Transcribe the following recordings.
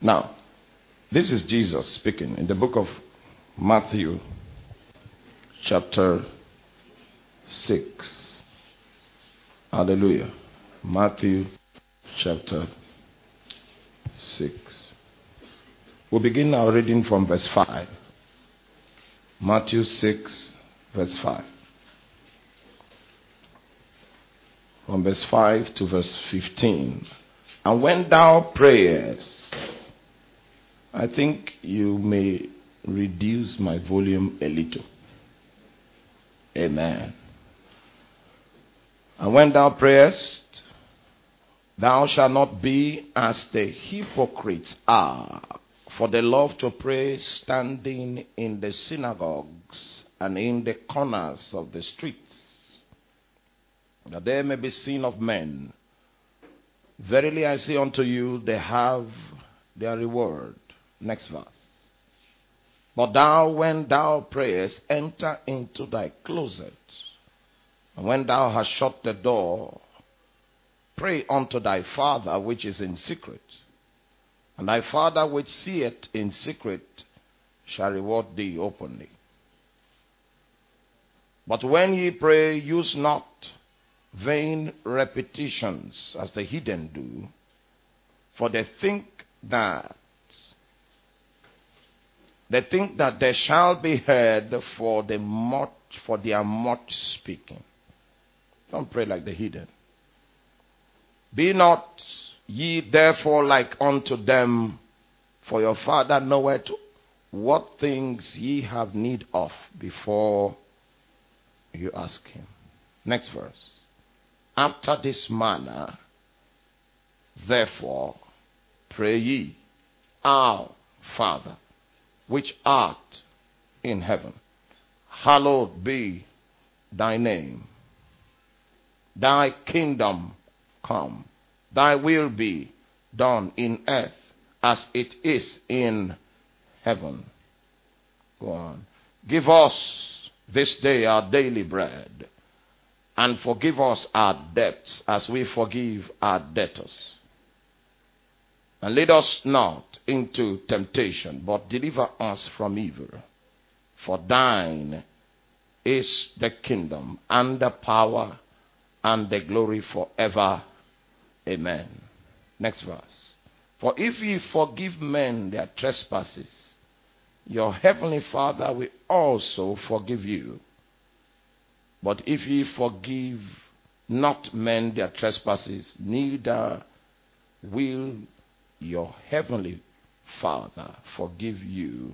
Now, this is Jesus speaking in the book of Matthew, chapter 6. Hallelujah. Matthew, chapter 6. We'll begin our reading from verse 5. Matthew 6, verse 5. From verse 5 to verse 15. And when thou prayest, I think you may reduce my volume a little. Amen. And when thou prayest, thou shalt not be as the hypocrites are, for they love to pray standing in the synagogues and in the corners of the streets, that they may be seen of men. Verily I say unto you, they have their reward. Next verse. But thou, when thou prayest, enter into thy closet, and when thou hast shut the door, pray unto thy Father which is in secret, and thy Father which seeth in secret shall reward thee openly. But when ye pray, use not vain repetitions as the heathen do, for they think that they shall be heard for their much speaking. Don't pray like the heathen. Be not ye therefore like unto them, for your Father knoweth what things ye have need of before you ask him. Next verse. After this manner, therefore, pray ye, Our Father, which art in heaven, hallowed be thy name. Thy kingdom come, thy will be done in earth as it is in heaven. Go on. Give us this day our daily bread, and forgive us our debts as we forgive our debtors. And lead us not into temptation, but deliver us from evil. For thine is the kingdom, and the power, and the glory forever. Amen. Next verse. For if ye forgive men their trespasses, your heavenly Father will also forgive you. But if ye forgive not men their trespasses, neither will your heavenly Father forgive you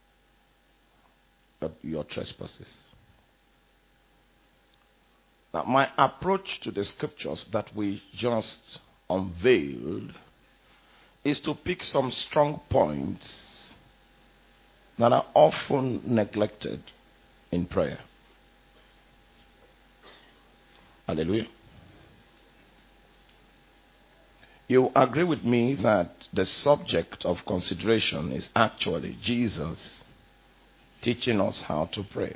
your trespasses. Now, my approach to the scriptures that we just unveiled is to pick some strong points that are often neglected in prayer. Hallelujah. You agree with me that the subject of consideration is actually Jesus teaching us how to pray.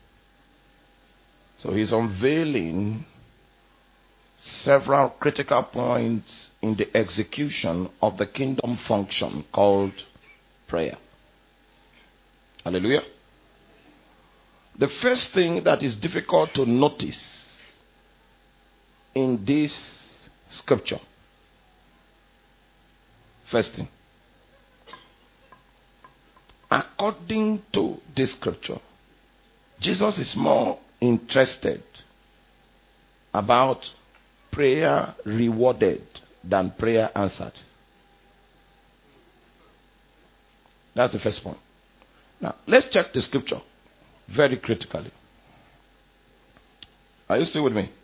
So he's unveiling several critical points in the execution of the kingdom function called prayer. Hallelujah. The first thing that is difficult to notice in this scripture, first thing, according to this scripture, Jesus is more interested about prayer rewarded than prayer answered. That's the first point. Now, let's check the scripture very critically. Are you still with me?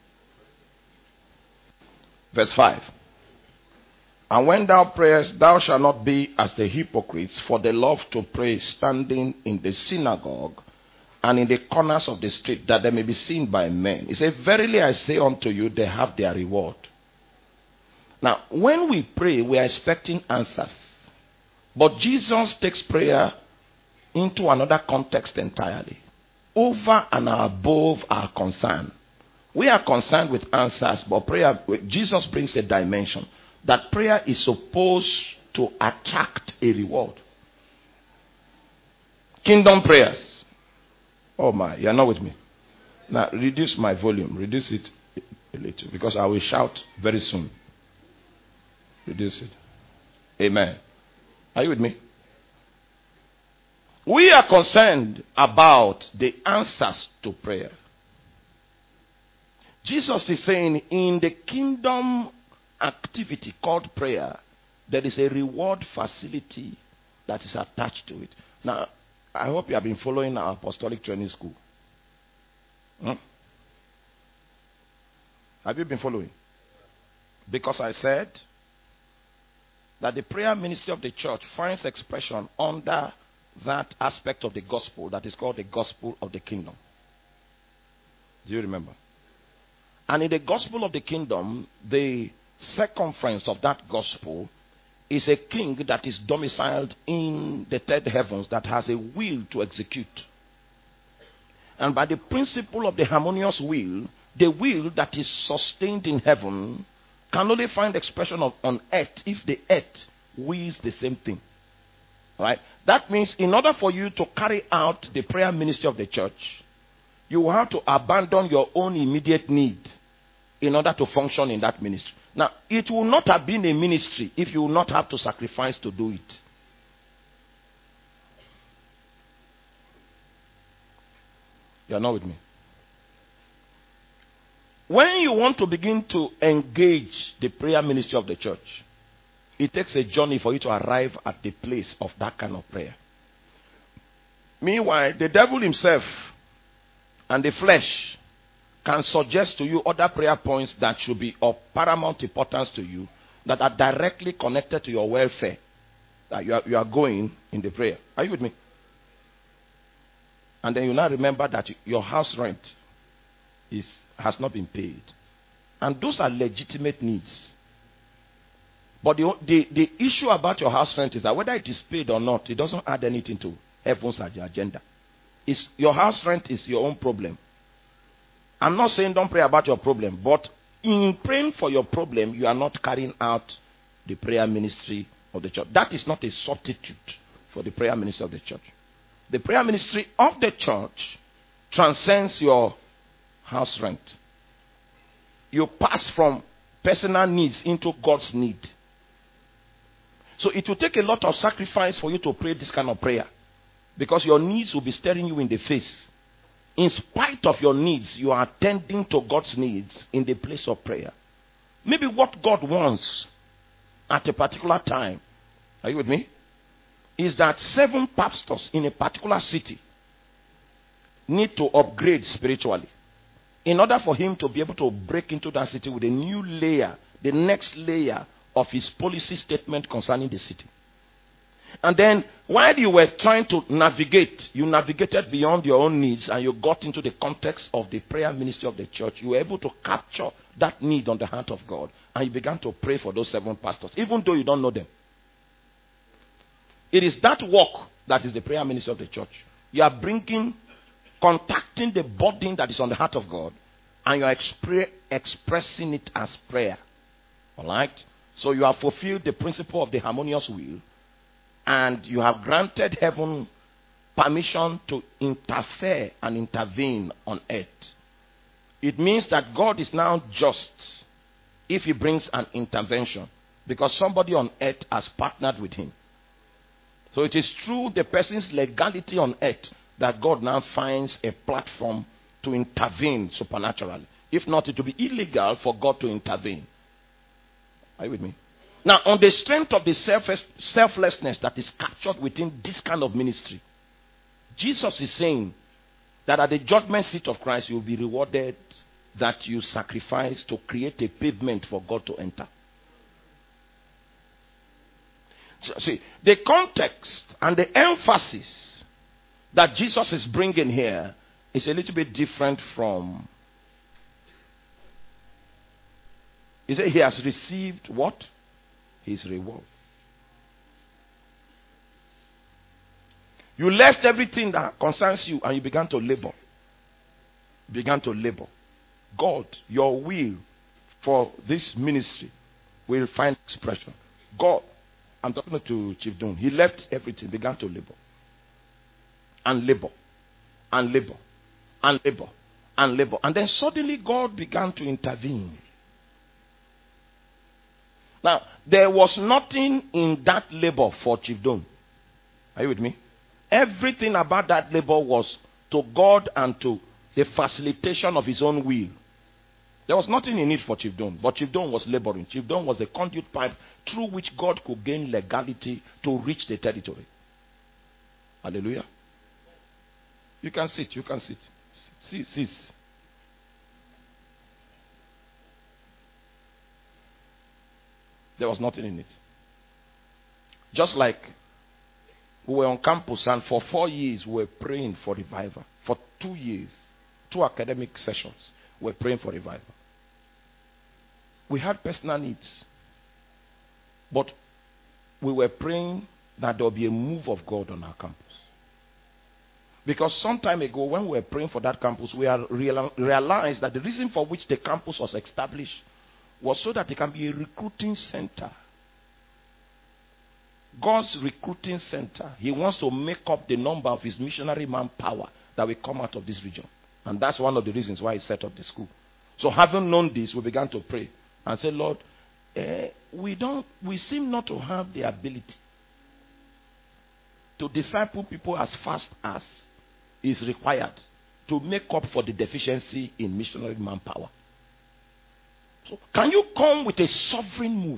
Verse 5. And when thou prayest, thou shalt not be as the hypocrites, for they love to pray standing in the synagogue and in the corners of the street, that they may be seen by men. He said, verily I say unto you, they have their reward. Now, when we pray, we are expecting answers. But Jesus takes prayer into another context entirely. Over and above our concern. We are concerned with answers, but prayer, Jesus brings a dimension that prayer is supposed to attract a reward. Kingdom prayers. Oh my, you're not with me. Now reduce my volume. Reduce it a little because I will shout very soon. Reduce it. Amen. Are you with me? We are concerned about the answers to prayer. Jesus is saying in the kingdom activity called prayer, there is a reward facility that is attached to it. Now, I hope you have been following our apostolic training school. Have you been following? Because I said that the prayer ministry of the church finds expression under that aspect of the gospel that is called the gospel of the kingdom. Do you remember? And in the gospel of the kingdom, the circumference of that gospel is a king that is domiciled in the third heavens that has a will to execute. And by the principle of the harmonious will, the will that is sustained in heaven can only find expression on earth if the earth wills the same thing. Right? That means in order for you to carry out the prayer ministry of the church, you will have to abandon your own immediate need in order to function in that ministry. Now, it will not have been a ministry if you will not have to sacrifice to do it. You are not with me. When you want to begin to engage the prayer ministry of the church, it takes a journey for you to arrive at the place of that kind of prayer. Meanwhile, the devil himself and the flesh can suggest to you other prayer points that should be of paramount importance to you, that are directly connected to your welfare, that you are going in the prayer. Are you with me? And then you now remember that your house rent has not been paid. And those are legitimate needs. But the issue about your house rent is that whether it is paid or not, it doesn't add anything to heaven's agenda. Your house rent is your own problem. I'm not saying don't pray about your problem, but in praying for your problem, you are not carrying out the prayer ministry of the church. That is not a substitute for the prayer ministry of the church. The prayer ministry of the church transcends your house rent. You pass from personal needs into God's need. So it will take a lot of sacrifice for you to pray this kind of prayer, because your needs will be staring you in the face. In spite of your needs, you are attending to God's needs in the place of prayer. Maybe what God wants at a particular time, are you with me, is that 7 pastors in a particular city need to upgrade spiritually in order for him to be able to break into that city with a new layer, the next layer of his policy statement concerning the city. And then, while you were trying to navigate, you navigated beyond your own needs and you got into the context of the prayer ministry of the church. You were able to capture that need on the heart of God. And you began to pray for those 7 pastors, even though you don't know them. It is that work that is the prayer ministry of the church. You are contacting the burden that is on the heart of God, and you are expressing it as prayer. Alright? So you have fulfilled the principle of the harmonious will, and you have granted heaven permission to interfere and intervene on earth. It means that God is now just if he brings an intervention, because somebody on earth has partnered with him. So it is through the person's legality on earth that God now finds a platform to intervene supernaturally. If not, it will be illegal for God to intervene. Are you with me? Now, on the strength of the selflessness that is captured within this kind of ministry, Jesus is saying that at the judgment seat of Christ, you will be rewarded that you sacrifice to create a pavement for God to enter. So, see, the context and the emphasis that Jesus is bringing here is a little bit different from. He said he has received what? His reward. You left everything that concerns you and you began to labor. God, your will for this ministry will find expression. God, I'm talking to Chief Doon. He left everything, began to labor. And labor. And labor. And labor. And labor. And then suddenly God began to intervene. Now, there was nothing in that labor for Chief Doon. Are you with me? Everything about that labor was to God and to the facilitation of his own will. There was nothing in it for Chief Doon, but Chief Doon was laboring. Chief Doon was the conduit pipe through which God could gain legality to reach the territory. Hallelujah. You can sit. You can sit. Sit. There was nothing in it. Just like we were on campus and for 4 years we were praying for revival. For 2 years, 2 academic sessions, we were praying for revival. We had personal needs. But we were praying that there will be a move of God on our campus. Because some time ago when we were praying for that campus, we realized that the reason for which the campus was established was so that it can be a recruiting center. God's recruiting center. He wants to make up the number of his missionary manpower that will come out of this region. And that's one of the reasons why he set up the school. So having known this, we began to pray and say, Lord, we seem not to have the ability to disciple people as fast as is required to make up for the deficiency in missionary manpower. So can you come with a sovereign move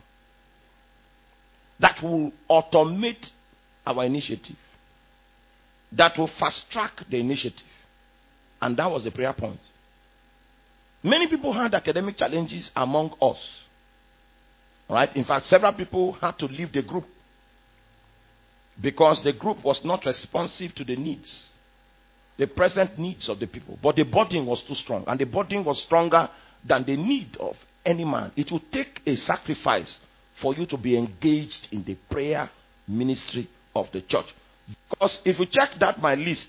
that will automate our initiative, that will fast track the initiative? And that was the prayer point. Many people had academic challenges among us. Right? In fact, several people had to leave the group because the group was not responsive to the needs, the present needs of the people. But the burden was too strong, and the burden was stronger than the need of any man. It will take a sacrifice for you to be engaged in the prayer ministry of the church. Because if you check that my list,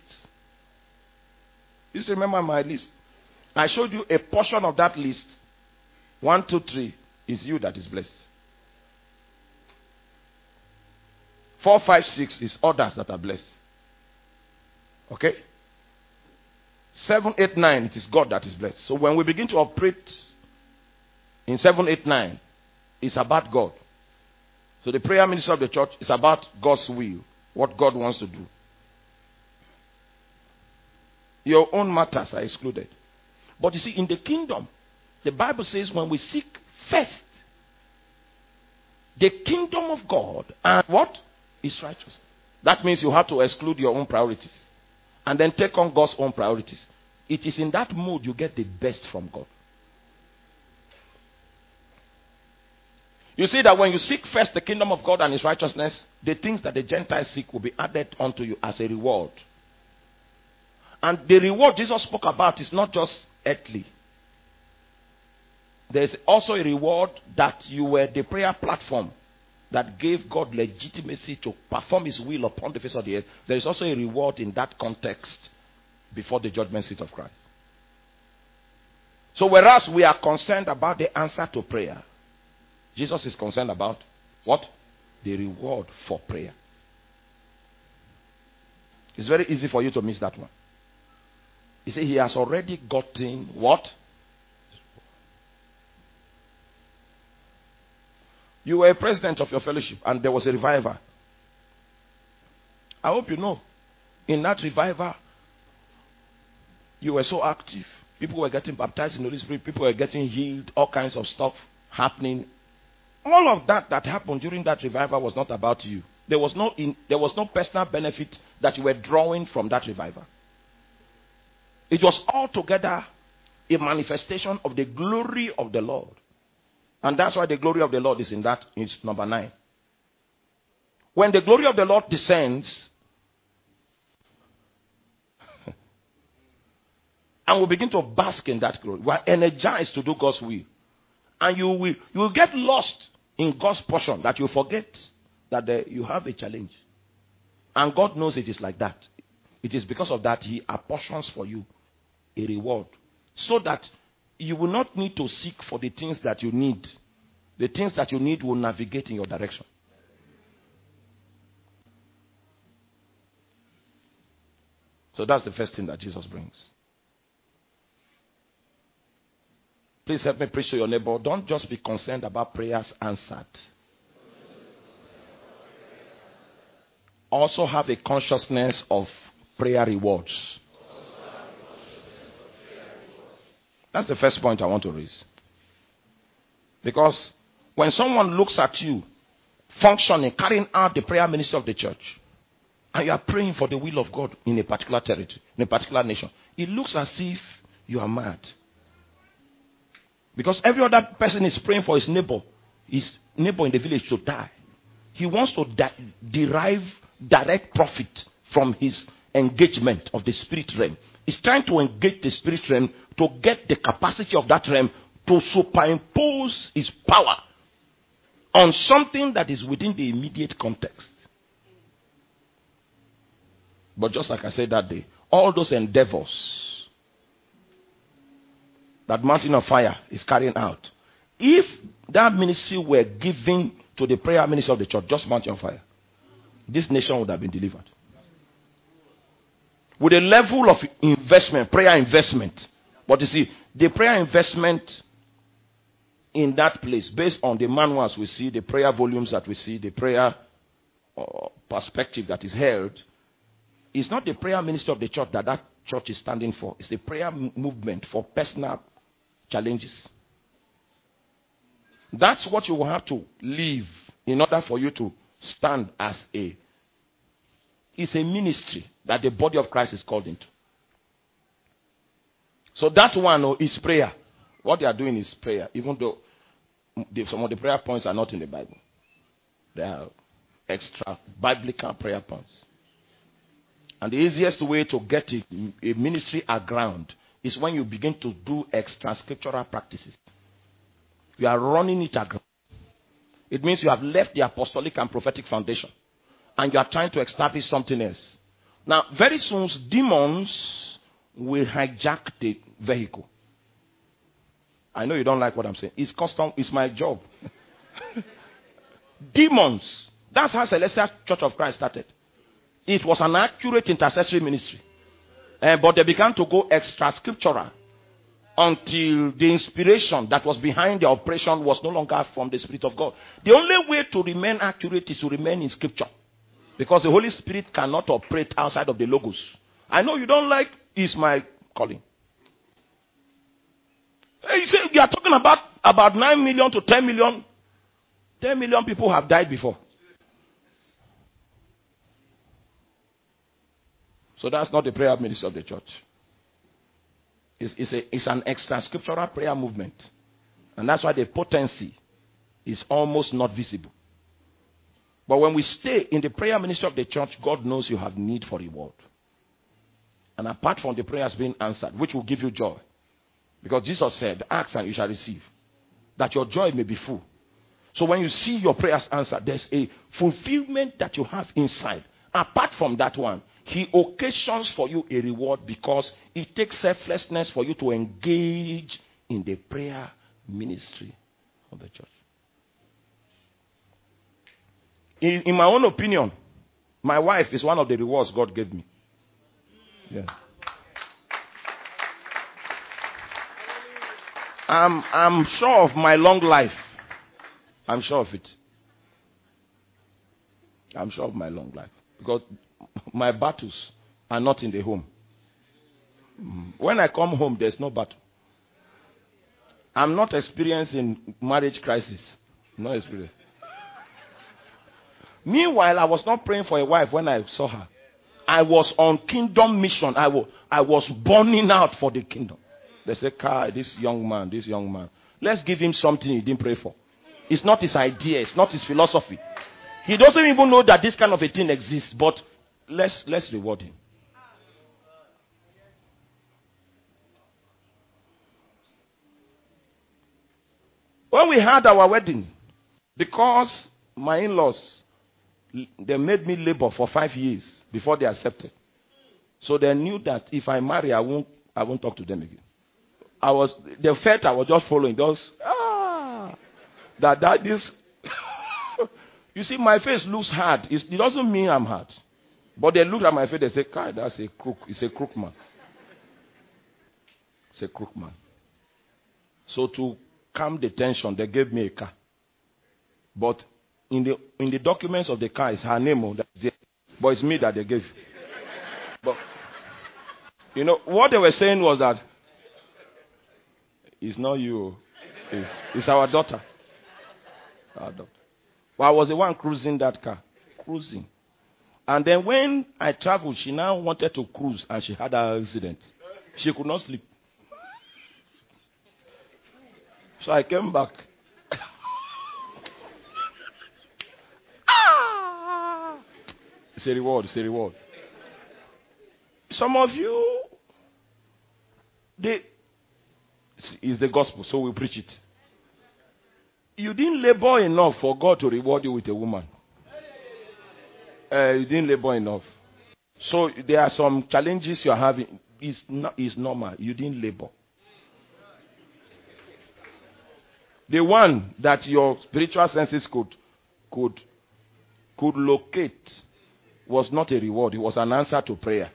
just remember my list. I showed you a portion of that list. 1, 2, 3 is you that is blessed. 4, 5, 6 is others that are blessed. Okay? 7, 8, 9, it is God that is blessed. So when we begin to operate in 7, 8, 9, it's about God. So the prayer ministry of the church is about God's will, what God wants to do. Your own matters are excluded. But you see, in the kingdom, the Bible says when we seek first the kingdom of God and what is righteous. That means you have to exclude your own priorities and then take on God's own priorities. It is in that mode you get the best from God. You see that when you seek first the kingdom of God and his righteousness, the things that the Gentiles seek will be added unto you as a reward. And the reward Jesus spoke about is not just earthly. There's also a reward that you were the prayer platform that gave God legitimacy to perform his will upon the face of the earth. There is also a reward in that context before the judgment seat of Christ. So whereas we are concerned about the answer to prayer, Jesus is concerned about what? The reward for prayer. It's very easy for you to miss that one. He said he has already gotten what? You were a president of your fellowship and there was a revival. I hope you know. In that revival, you were so active. People were getting baptized in the Holy Spirit. People were getting healed. All kinds of stuff happening. All of that happened during that revival was not about you. There was no personal benefit that you were drawing from that revival. It was altogether a manifestation of the glory of the Lord. And that's why the glory of the Lord is in that. It's number 9. When the glory of the Lord descends, and we begin to bask in that glory, we are energized to do God's will. And you will get lost in God's portion that you forget that you have a challenge. And God knows it is like that. It is because of that he apportions for you a reward. So that you will not need to seek for the things that you need. The things that you need will navigate in your direction. So that's the first thing that Jesus brings. Please help me preach to your neighbor. Don't just be concerned about prayers answered. Also have a consciousness of prayer rewards. That's the first point I want to raise. Because when someone looks at you functioning, carrying out the prayer ministry of the church, and you are praying for the will of God in a particular territory, in a particular nation, it looks as if you are mad. Because every other person is praying for his neighbor in the village to die. He wants to derive direct profit from his engagement of the spirit realm. He's trying to engage the spirit realm to get the capacity of that realm to superimpose his power on something that is within the immediate context. But just like I said that day, all those endeavors that Mountain of Fire is carrying out, if that ministry were given to the prayer ministry of the church, just Mountain of Fire, this nation would have been delivered. With a level of investment, prayer investment. But you see, the prayer investment in that place, based on the manuals we see, the prayer volumes that we see, the prayer perspective that is held, it's not the prayer ministry of the church that church is standing for. It's the prayer movement for personal challenges. That's what you will have to leave in order for you to stand as it's a ministry that the body of Christ is called into. So that one is prayer. What they are doing is prayer, even though some of the prayer points are not in the Bible. They are extra biblical prayer points. And the easiest way to get a ministry aground is when you begin to do extra scriptural practices. You are running it aground. It means you have left the apostolic and prophetic foundation, and you are trying to establish something else. Now, very soon, demons will hijack the vehicle. I know you don't like what I'm saying. It's custom. It's my job. Demons. That's how Celestial Church of Christ started. It was an accurate intercessory ministry. But they began to go extra scriptural until the inspiration that was behind the operation was no longer from the Spirit of God. The only way to remain accurate is to remain in scripture. Because the Holy Spirit cannot operate outside of the logos. I know you don't like, it's my calling. You say you are talking about 9 million to 10 million. 10 million people have died before. So that's not the prayer ministry of the church. It's an extra scriptural prayer movement. And that's why the potency is almost not visible. But when we stay in the prayer ministry of the church, God knows you have need for reward. And apart from the prayers being answered, which will give you joy. Because Jesus said, ask and you shall receive. That your joy may be full. So when you see your prayers answered, there's a fulfillment that you have inside. Apart from that one, he occasions for you a reward because it takes selflessness for you to engage in the prayer ministry of the church. In my own opinion, my wife is one of the rewards God gave me. Yeah. I'm sure of my long life. I'm sure of it. I'm sure of my long life. Because my battles are not in the home. When I come home, there's no battle. I'm not experiencing marriage crisis. No experience. Meanwhile, I was not praying for a wife when I saw her. I was on kingdom mission. I was burning out for the kingdom. They say, Kai, this young man. Let's give him something he didn't pray for. It's not his idea. It's not his philosophy. He doesn't even know that this kind of a thing exists. But let's reward him. When we had our wedding, because my in-laws, they made me labor for 5 years before they accepted. So they knew that if I marry, I won't talk to them again. They felt I was just following those. That this. You see, my face looks hard. It doesn't mean I'm hard. But they looked at my face, they said, "Kai, that's a crook. It's a crook man. It's a crook man." So to calm the tension, they gave me a car. But in the documents of the car, it's her name. But it's me that they gave. But, what they were saying was that it's not you. It's our daughter. Our daughter. Well, I was the one cruising that car. Cruising. And then when I traveled, she now wanted to cruise and she had an accident. She could not sleep. So I came back. It's a reward. It's a reward. Some of you, it's the gospel, so we preach it. You didn't labor enough for God to reward you with a woman. You didn't labor enough. So there are some challenges you are having. It's normal. You didn't labor. The one that your spiritual senses could locate was not a reward. It was an answer to prayer.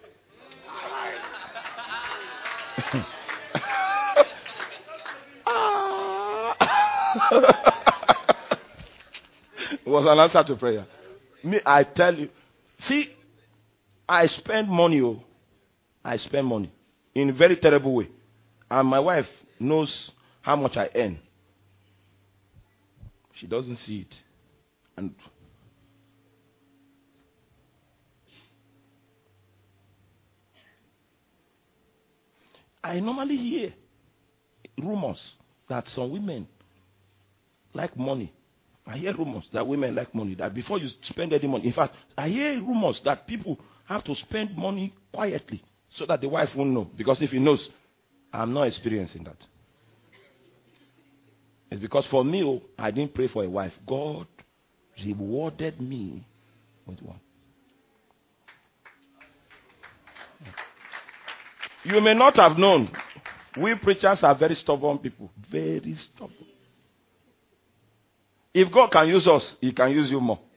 It was an answer to prayer. Me, I tell you. See, I spend money. I spend money in a very terrible way. And my wife knows how much I earn. She doesn't see it. And I normally hear rumors that some women like money. I hear rumors that women like money. That before you spend any money. In fact, I hear rumors that people have to spend money quietly so that the wife won't know. Because if he knows, I'm not experiencing that. It's because for me, I didn't pray for a wife. God rewarded me with one. You may not have known. We preachers are very stubborn people. Very stubborn. If God can use us, He can use you more.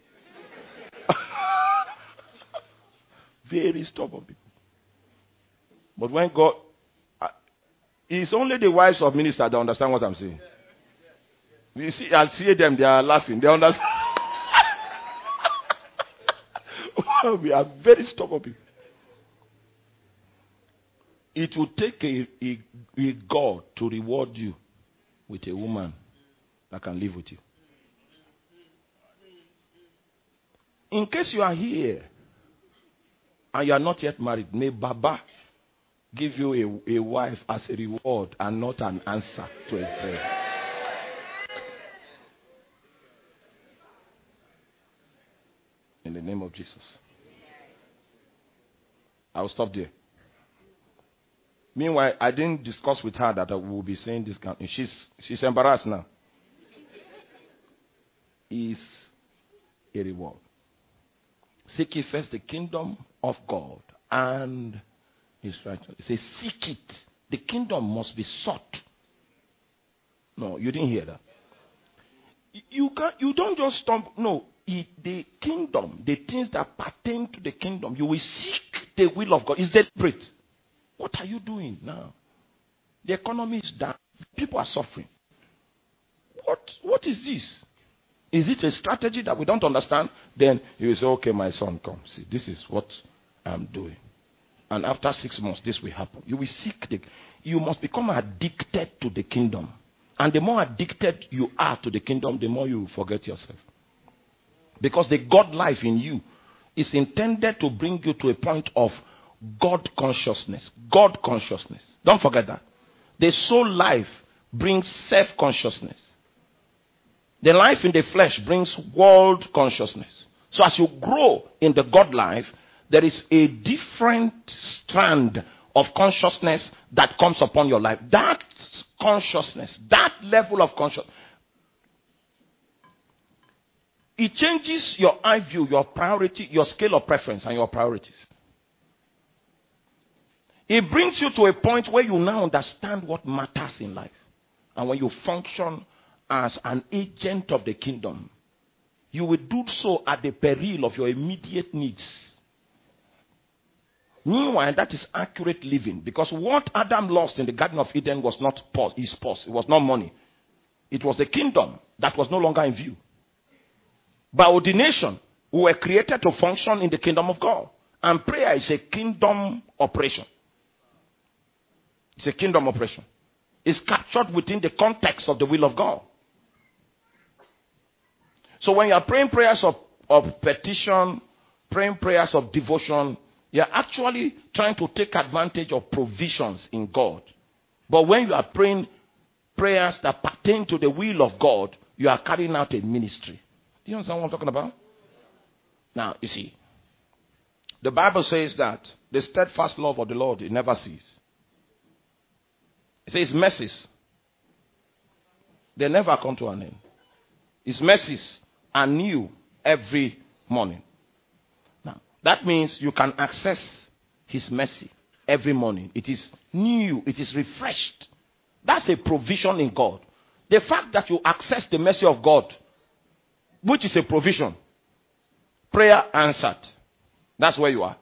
Very stubborn people. But when God... it's only the wives of ministers that understand what I'm saying. You see, I see them, they are laughing. They understand. We are very stubborn people. It will take a God to reward you with a woman that can live with you. In case you are here and you are not yet married, may Baba give you a wife as a reward and not an answer to a prayer. In the name of Jesus. I will stop there. Meanwhile, I didn't discuss with her that I will be saying this. She's embarrassed now. Is a reward. Seek ye first the kingdom of God and His righteousness. It says, seek it. The kingdom must be sought. No, you didn't hear that. You don't just stumble. No, the kingdom, the things that pertain to the kingdom, you will seek the will of God. It's deliberate. What are you doing now? The economy is down. People are suffering. What is this? Is it a strategy that we don't understand? Then you will say, okay, my son, come. See, this is what I'm doing. And after 6 months, this will happen. You will seek you must become addicted to the kingdom. And the more addicted you are to the kingdom, the more you forget yourself. Because the God life in you is intended to bring you to a point of God consciousness. God consciousness. Don't forget that. The soul life brings self-consciousness. The life in the flesh brings world consciousness. So as you grow in the God life, there is a different strand of consciousness that comes upon your life. That consciousness, that level of consciousness, it changes your eye view, your priority, your scale of preference and your priorities. It brings you to a point where you now understand what matters in life. And when you function as an agent of the kingdom, you will do so at the peril of your immediate needs. Meanwhile, that is accurate living. Because what Adam lost in the Garden of Eden was not his purse. It was not money. It was the kingdom that was no longer in view. By ordination, we were created to function in the kingdom of God. And prayer is a kingdom operation. It's a kingdom operation. It's captured within the context of the will of God. So when you are praying prayers of petition, praying prayers of devotion, you are actually trying to take advantage of provisions in God. But when you are praying prayers that pertain to the will of God, you are carrying out a ministry. Do you understand what I'm talking about? Now, you see, the Bible says that the steadfast love of the Lord, it never ceases. It says mercies, they never come to an end. His mercies are new every morning. Now, that means you can access his mercy every morning. It is new, it is refreshed. That's a provision in God. The fact that you access the mercy of God, which is a provision, prayer answered. That's where you are.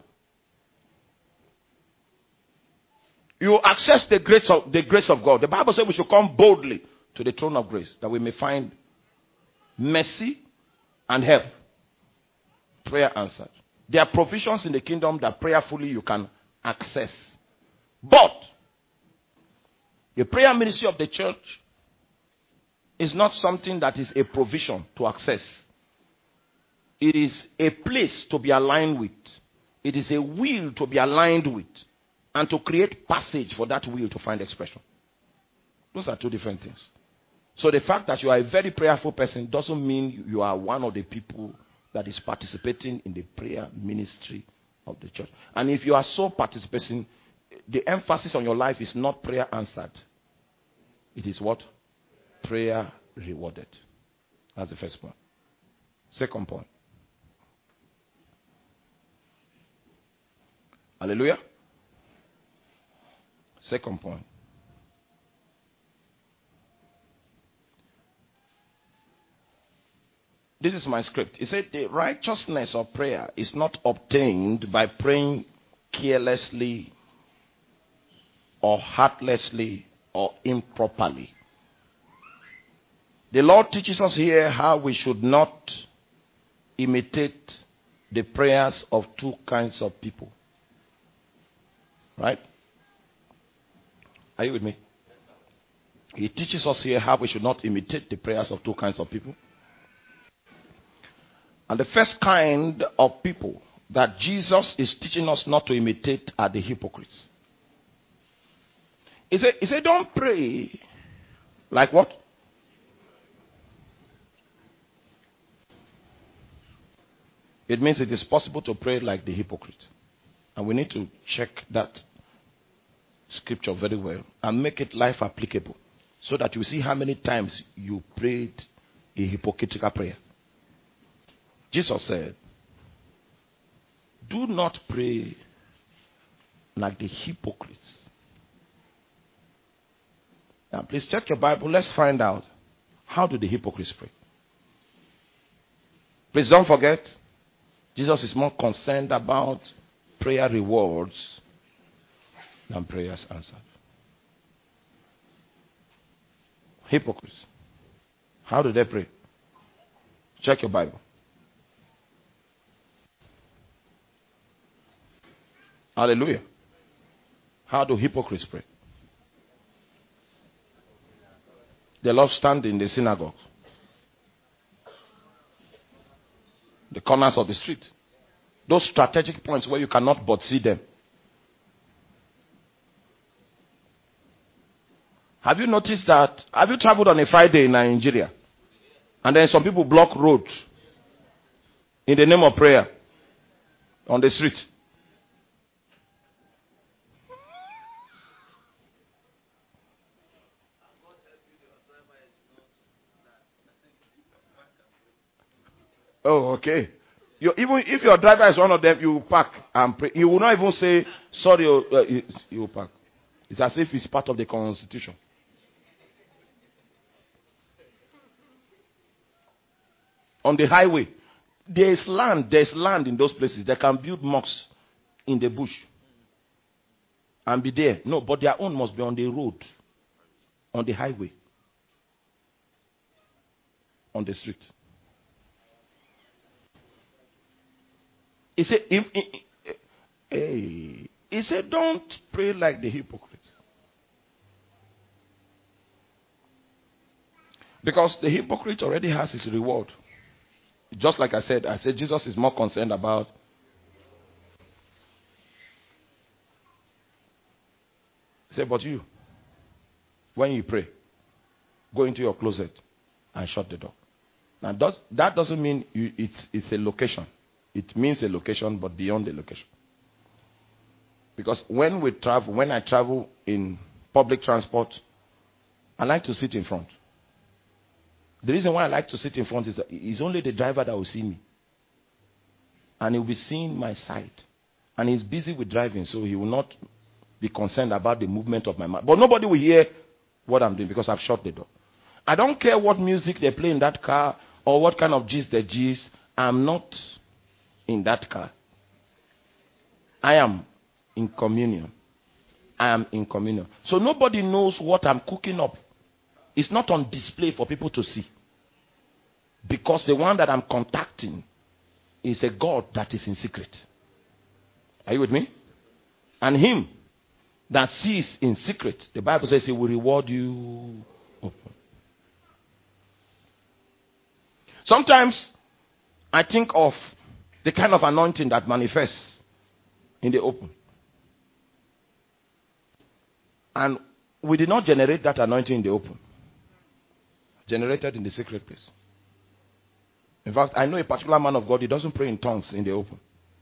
You access the grace of God. The Bible says we should come boldly to the throne of grace that we may find mercy and help. Prayer answered. There are provisions in the kingdom that prayerfully you can access. But the prayer ministry of the church is not something that is a provision to access. It is a place to be aligned with. It is a will to be aligned with. And to create passage for that will to find expression. Those are two different things. So the fact that you are a very prayerful person doesn't mean you are one of the people that is participating in the prayer ministry of the church. And if you are so participating, the emphasis on your life is not prayer answered. It is what? Prayer rewarded. That's the first point. Second point. Hallelujah. Second point. This is my script. It said the righteousness of prayer is not obtained by praying carelessly or heartlessly or improperly. The Lord teaches us here how we should not imitate the prayers of two kinds of people. Right? Are you with me? He teaches us here how we should not imitate the prayers of two kinds of people. And the first kind of people that Jesus is teaching us not to imitate are the hypocrites. He said, don't pray like what? It means it is possible to pray like the hypocrite. And we need to check that scripture very well and make it life applicable so that you see how many times you prayed a hypocritical prayer. Jesus said, do not pray like the hypocrites. Now please check your Bible. Let's find out, how do the hypocrites pray? Please don't forget, Jesus is more concerned about prayer rewards than prayers answered. Hypocrites. How do they pray? Check your Bible. Hallelujah. How do hypocrites pray? They love standing in the synagogue, the corners of the street. Those strategic points where you cannot but see them. Have you noticed that? Have you traveled on a Friday in Nigeria? And then some people block roads in the name of prayer on the street. Oh, okay. Even if your driver is one of them, you will park and pray. You will not even say, sorry, you will park. It's as if it's part of the constitution. On the highway, there's land in those places. They can build mosques in the bush. and be there. No, but their own must be on the road, on the highway, on the street. He said, he said, don't pray like the hypocrites. Because the hypocrite already has his reward. Just like I said Jesus is more concerned about he said, but you, when you pray, go into your closet and shut the door. Now that doesn't mean it's a location. It means a location, but beyond the location. Because when I travel in public transport, I like to sit in front. The reason why I like to sit in front is that it's only the driver that will see me. And he will be seeing my side. And he's busy with driving, so he will not be concerned about the movement of my mouth. But nobody will hear what I'm doing because I've shut the door. I don't care what music they play in that car or what kind of gist they gist. I'm not in that car. I am in communion. I am in communion. So nobody knows what I'm cooking up. It's not on display for people to see. Because the one that I'm contacting is a God that is in secret. Are you with me? And him that sees in secret, the Bible says he will reward you open. Sometimes I think of the kind of anointing that manifests in the open. And we did not generate that anointing in the open. Generated in the secret place. In fact, I know a particular man of God, he doesn't pray in tongues in the open.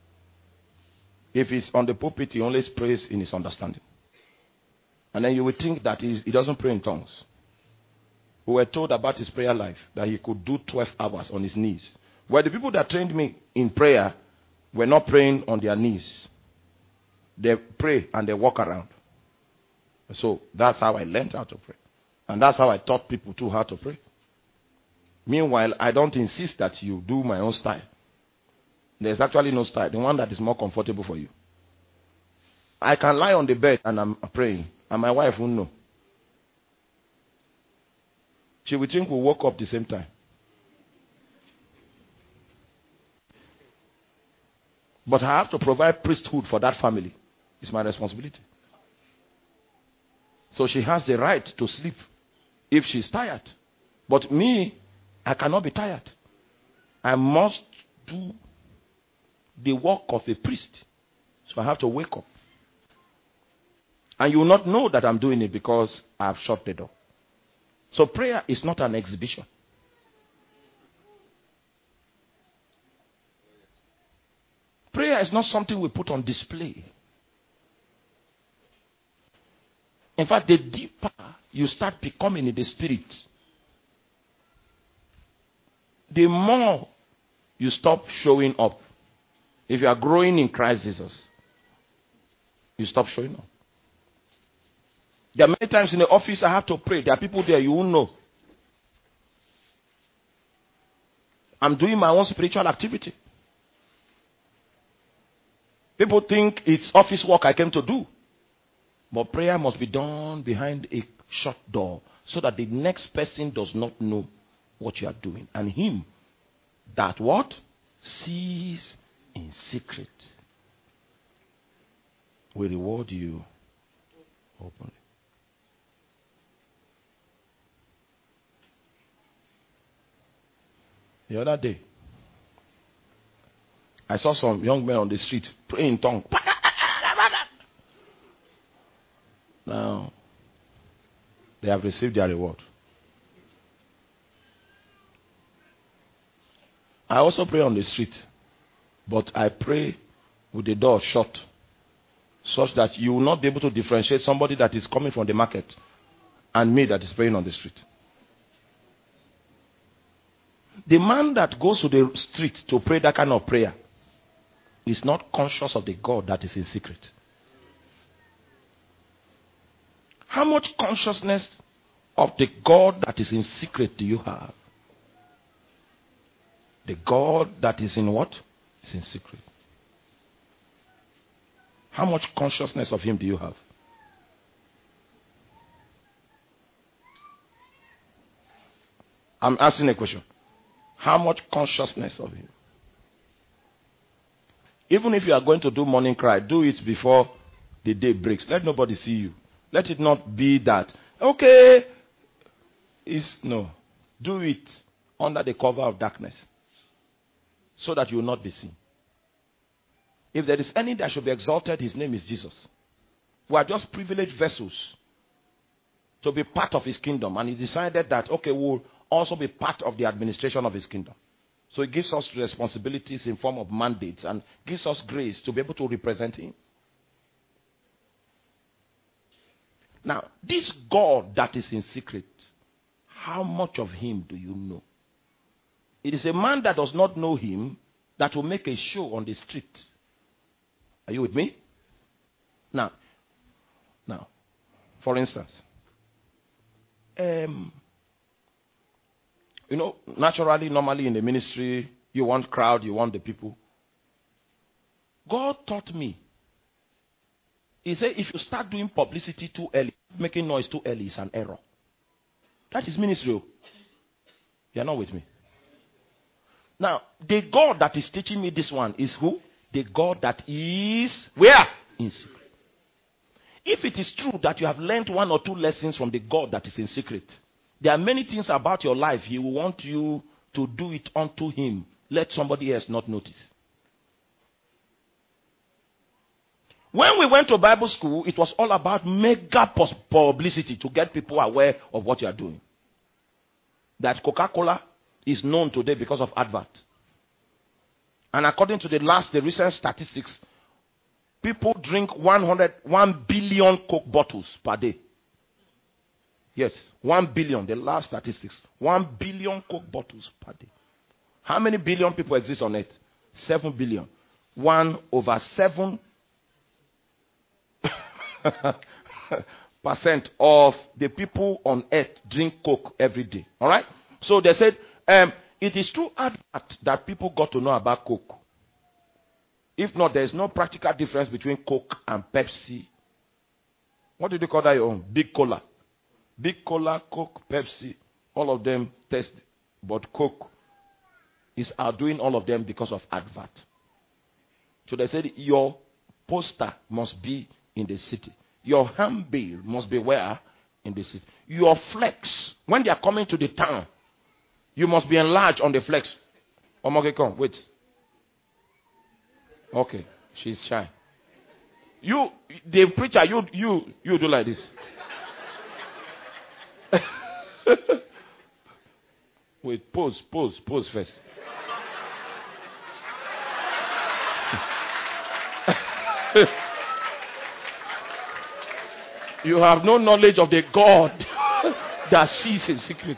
If he's on the pulpit, he only prays in his understanding. And then you would think that he doesn't pray in tongues. We were told about his prayer life, that he could do 12 hours on his knees. Well, the people that trained me in prayer were not praying on their knees. They pray and they walk around. So that's how I learned how to pray. And that's how I taught people too how to pray. Meanwhile, I don't insist that you do my own style. There's actually no style. The one that is more comfortable for you. I can lie on the bed and I'm praying. And my wife won't know. She will think we woke up the same time. But I have to provide priesthood for that family. It's my responsibility. So she has the right to sleep if she's tired. But me, I cannot be tired. I must do the work of a priest. So I have to wake up. And you will not know that I'm doing it because I have shut the door. So prayer is not an exhibition. Prayer is not something we put on display. In fact, the deeper you start becoming in the spirit, the more you stop showing up. If you are growing in Christ Jesus, you stop showing up. There are many times in the office I have to pray. There are people there you won't know. I'm doing my own spiritual activity. People think it's office work I came to do. But prayer must be done behind a shut door so that the next person does not know what you are doing. And him that what? Sees in secret will reward you openly. The other day, I saw some young men on the street praying in tongues. Now, they have received their reward. I also pray on the street, but I pray with the door shut, such that you will not be able to differentiate somebody that is coming from the market and me that is praying on the street. The man that goes to the street to pray that kind of prayer is not conscious of the God that is in secret. How much consciousness of the God that is in secret do you have? The God that is in what? Is in secret. How much consciousness of him do you have? I'm asking a question. How much consciousness of him? Even if you are going to do morning cry, do it before the day breaks. Let nobody see you. Let it not be that, okay, no. Do it under the cover of darkness so that you will not be seen. If there is any that should be exalted, his name is Jesus. We are just privileged vessels to be part of his kingdom. And he decided that, okay, we'll also be part of the administration of his kingdom. So he gives us responsibilities in form of mandates and gives us grace to be able to represent him. Now, this God that is in secret, how much of him do you know? It is a man that does not know him that will make a show on the street. Are you with me? Now, for instance, normally in the ministry, you want crowd, you want the people. God taught me. He said, if you start doing publicity too early, making noise too early is an error. That is ministry. You are not with me. Now, the God that is teaching me this one is who? The God that is where? In secret. If it is true that you have learned one or two lessons from the God that is in secret, there are many things about your life he will want you to do it unto him. Let somebody else not notice. When we went to Bible school, it was all about mega publicity to get people aware of what you are doing. That Coca-Cola is known today because of advert. And according to the recent statistics, people drink 1 billion Coke bottles per day. Yes, 1 billion, the last statistics. 1 billion Coke bottles per day. How many billion people exist on earth? 7 billion. 1/7% of the people on earth drink Coke every day. All right? So they said, it is through advert that people got to know about Coke. If not, there is no practical difference between Coke and Pepsi. What did you call that your own? Big Cola. Big Cola, Coke, Pepsi, all of them taste. But Coke is outdoing all of them because of advert. So they said your poster must be in the city. Your handbill must be where? In the city. Your flex, when they are coming to the town, you must be enlarged on the flex. Okay, come, wait. Okay, she's shy. You, the preacher, you do like this. Wait, pose first. You have no knowledge of the God that sees in secret.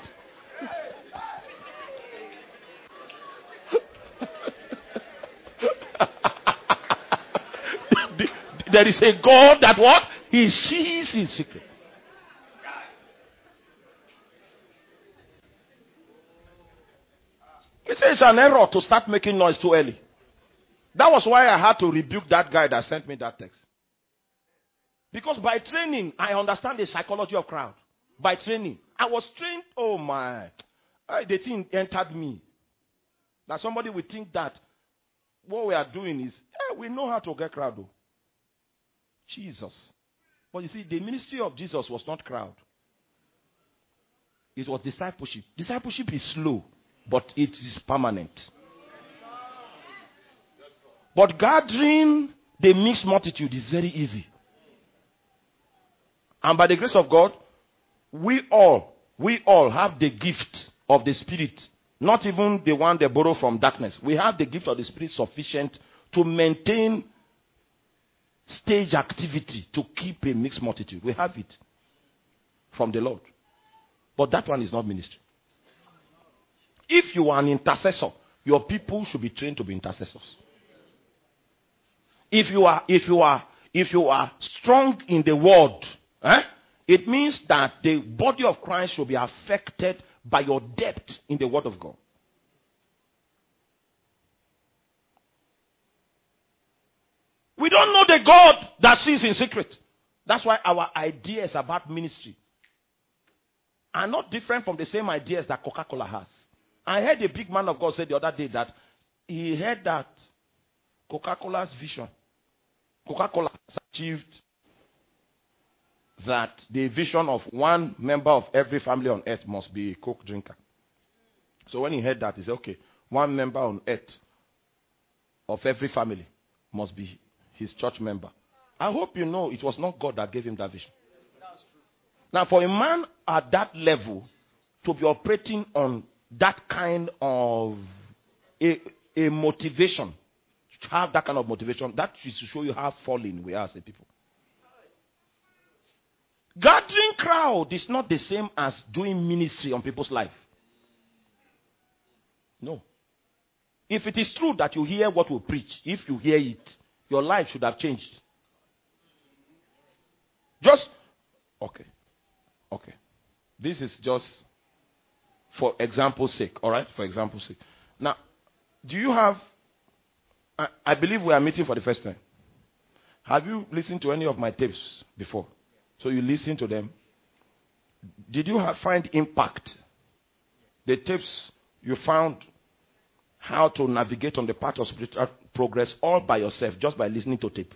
There is a God that what? He sees in secret. It's an error to start making noise too early. That was why I had to rebuke that guy that sent me that text. Because by training, I understand the psychology of crowd. By training. I was trained, oh my. The thing entered me. That somebody would think that what we are doing is, we know how to get crowd though. Jesus. But you see, the ministry of Jesus was not crowd. It was discipleship. Discipleship is slow, but it is permanent. But gathering the mixed multitude is very easy. And by the grace of God, we all have the gift of the Spirit. Not even the one they borrow from darkness. We have the gift of the Spirit sufficient to maintain stage activity to keep a mixed multitude. We have it from the Lord. But that one is not ministry. If you are an intercessor, your people should be trained to be intercessors. If you are strong in the word, it means that the body of Christ should be affected by your depth in the word of God. We don't know the God that sees in secret. That's why our ideas about ministry are not different from the same ideas that Coca-Cola has. I heard a big man of God say the other day that he heard that Coca-Cola's vision, Coca-Cola has achieved that the vision of one member of every family on earth must be a Coke drinker. So when he heard that, he said, okay, one member on earth of every family must be his church member. I hope you know it was not God that gave him that vision. Now, for a man at that level to be operating on that kind of a motivation, to have that kind of motivation, that is to show you how fallen we are as a people. Gathering crowd is not the same as doing ministry on people's life. No. If it is true that you hear what we preach, if you hear it, your life should have changed. Just, okay. This is just for example's sake, all right? For example's sake. Now, do you have, I believe we are meeting for the first time. Have you listened to any of my tapes before? So you listen to them. Did you find impact? The tapes you found how to navigate on the path of spiritual progress all by yourself, just by listening to tape?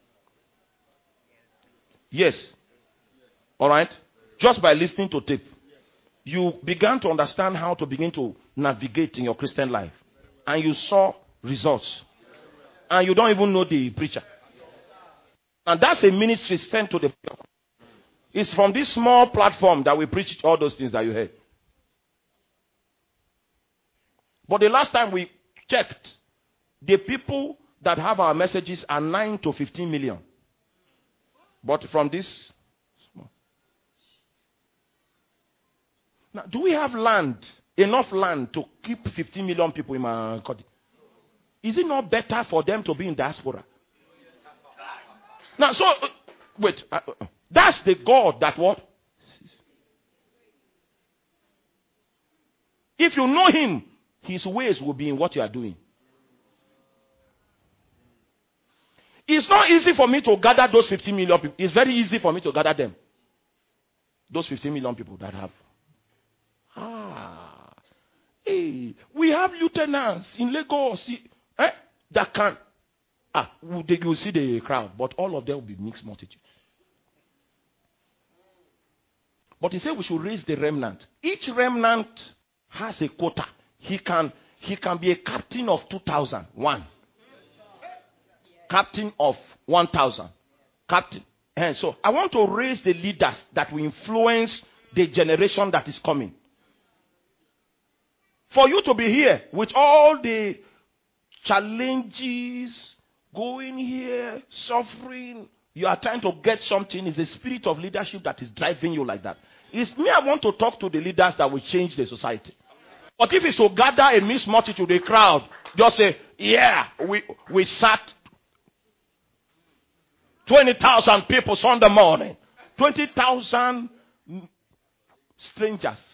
Yes. All right? Just by listening to tape. You began to understand how to begin to navigate in your Christian life. And you saw results. And you don't even know the preacher. And that's a ministry sent to the... It's from this small platform that we preach all those things that you heard. But the last time we checked, the people that have our messages are 9 to 15 million. But from this... Now, do we have land, enough land to keep 15 million people in Makurdi? Is it not better for them to be in diaspora? Now, so, wait. That's the God that what? If you know him, his ways will be in what you are doing. It's not easy for me to gather those 15 million people. It's very easy for me to gather them. Those 15 million people that have. Hey, we have lieutenants in Lagos that can. You will see the crowd, but all of them will be mixed multitude. But he said we should raise the remnant. Each remnant has a quota. He can be a captain of 2,000. One. Captain of 1,000. Captain. And so I want to raise the leaders that will influence the generation that is coming. For you to be here with all the challenges, going here, suffering, you are trying to get something. It's the spirit of leadership that is driving you like that. It's me, I want to talk to the leaders that will change the society. But if it's to gather a mixed multitude, a crowd, just say, yeah, we sat 20,000 people Sunday morning. 20,000 strangers.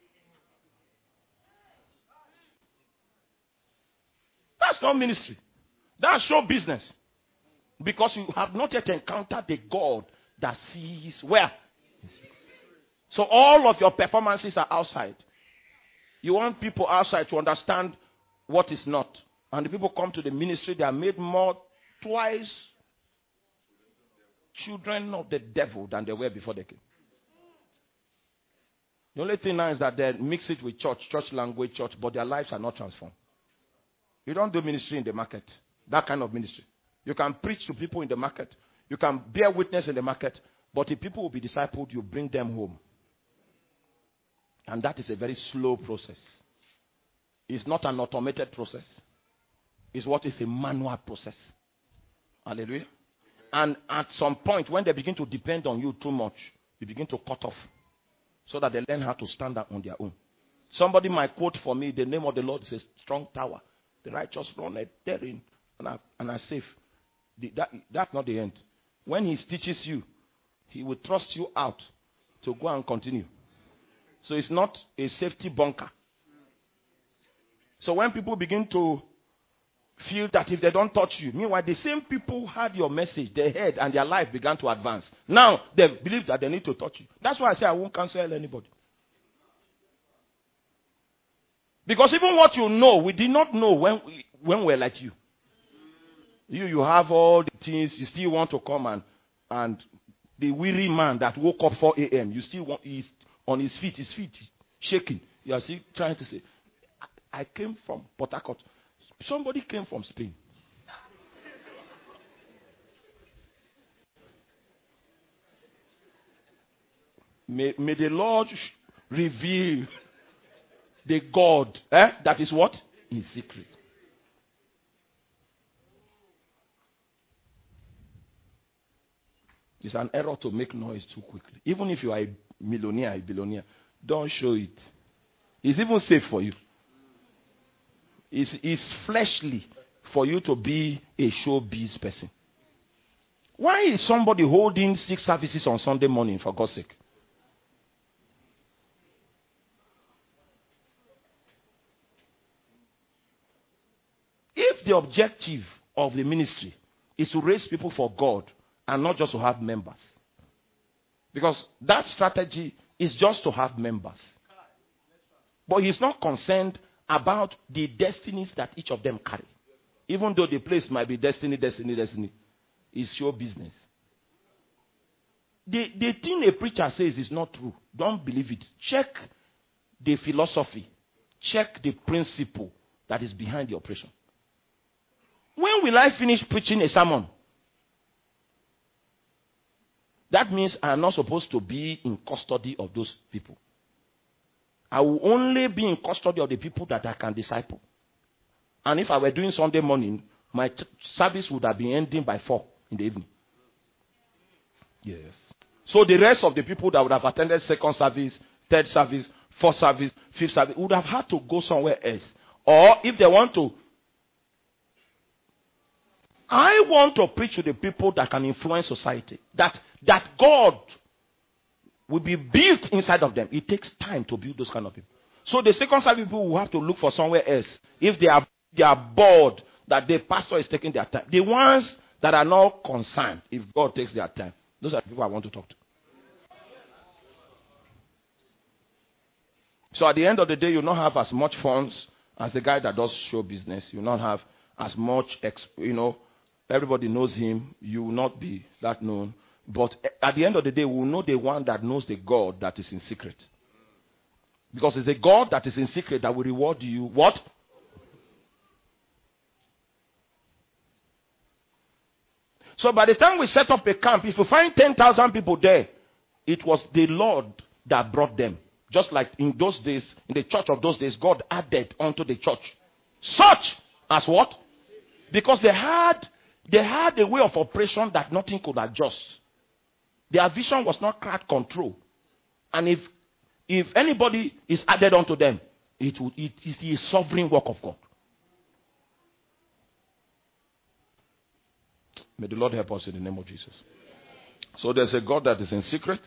That's not ministry. That's show business. Because you have not yet encountered the God that sees where. So all of your performances are outside. You want people outside to understand what is not. And the people come to the ministry, they are made twice children of the devil than they were before they came. The only thing now is that they mix it with church language, church, but their lives are not transformed. You don't do ministry in the market. That kind of ministry. You can preach to people in the market. You can bear witness in the market. But if people will be discipled, you bring them home. And that is a very slow process. It's not an automated process. It's what is a manual process. Hallelujah. And at some point, when they begin to depend on you too much, you begin to cut off. So that they learn how to stand up on their own. Somebody might quote for me, the name of the Lord is a strong tower. The righteous run therein and are safe. That's not the end. When he teaches you, he will thrust you out to go and continue. So it's not a safety bunker. So when people begin to feel that if they don't touch you, meanwhile the same people heard your message, they heard, and their life began to advance. Now they believe that they need to touch you. That's why I say I won't cancel anybody. Because even what you know, we did not know when we're like you. You have all the things, you still want to come and the weary man that woke up 4 a.m., you still want, he's on his feet shaking. You are still trying to say, I came from Port Harcourt. Somebody came from Spain. May the Lord reveal the God that is what? In secret. It's an error to make noise too quickly. Even if you are a millionaire, a billionaire, don't show it. It's even safe for you. It's fleshly for you to be a showbiz person. Why is somebody holding 6 services on Sunday morning, for God's sake? If the objective of the ministry is to raise people for God and not just to have members, because that strategy is just to have members, but he's not concerned about the destinies that each of them carry. Even though the place might be destiny, it's your business. The thing a preacher says is not true. Don't believe it. Check the philosophy. Check the principle that is behind the operation. When will I finish preaching a sermon? That means I am not supposed to be in custody of those people. I will only be in custody of the people that I can disciple. And if I were doing Sunday morning, my service would have been ending by 4 in the evening. Yes. So the rest of the people that would have attended 2nd service, 3rd service, 4th service, 5th service would have had to go somewhere else. Or if they want to, I want to preach to the people that can influence society. That God will be built inside of them. It takes time to build those kind of people. So the 2nd service people will have to look for somewhere else. If they are bored that the pastor is taking their time. The ones that are not concerned, if God takes their time, those are the people I want to talk to. So at the end of the day, you will not have as much funds as the guy that does show business. You will not have as much, everybody knows him. You will not be that known. But at the end of the day, we will know the one that knows the God that is in secret. Because it's the God that is in secret that will reward you. What? So by the time we set up a camp, if you find 10,000 people there, it was the Lord that brought them. Just like in those days, in the church of those days, God added onto the church. Such as what? Because they had a way of operation that nothing could adjust. Their vision was not crowd control. And if anybody is added onto them, it is the sovereign work of God. May the Lord help us in the name of Jesus. So there's a God that is in secret.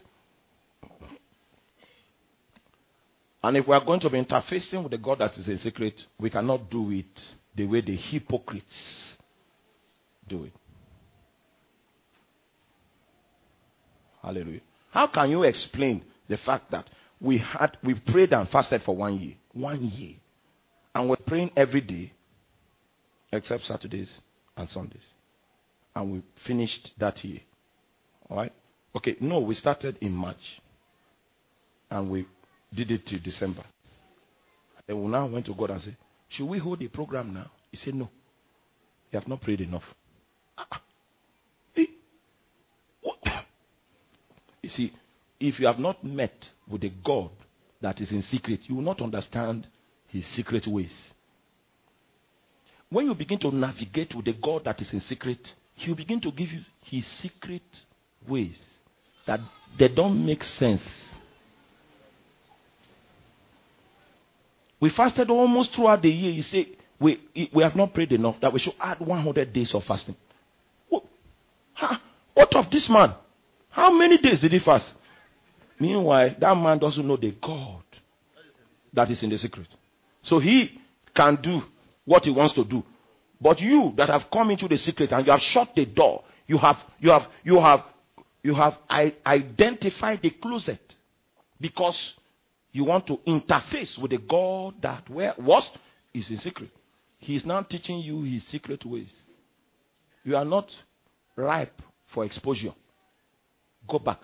And if we are going to be interfacing with the God that is in secret, we cannot do it the way the hypocrites do it. Hallelujah. How can you explain the fact that we prayed and fasted for 1 year? 1 year. And we're praying every day, except Saturdays and Sundays. And we finished that year. All right? Okay, no, we started in March. And we did it till December. And we now went to God and said, should we hold a program now? He said, no. You have not prayed enough. You see, if you have not met with the God that is in secret, you will not understand his secret ways. When you begin to navigate with the God that is in secret, he will begin to give you his secret ways that they don't make sense. We fasted almost throughout the year. You say, we have not prayed enough, that we should add 100 days of fasting. What of this man? How many days did he fast? Meanwhile, that man doesn't know the God that is in the secret. So he can do what he wants to do. But you that have come into the secret and you have shut the door, you have identified the closet. Because You want to interface with the God that is in secret. He is now teaching you his secret ways. You are not ripe for exposure. Go back.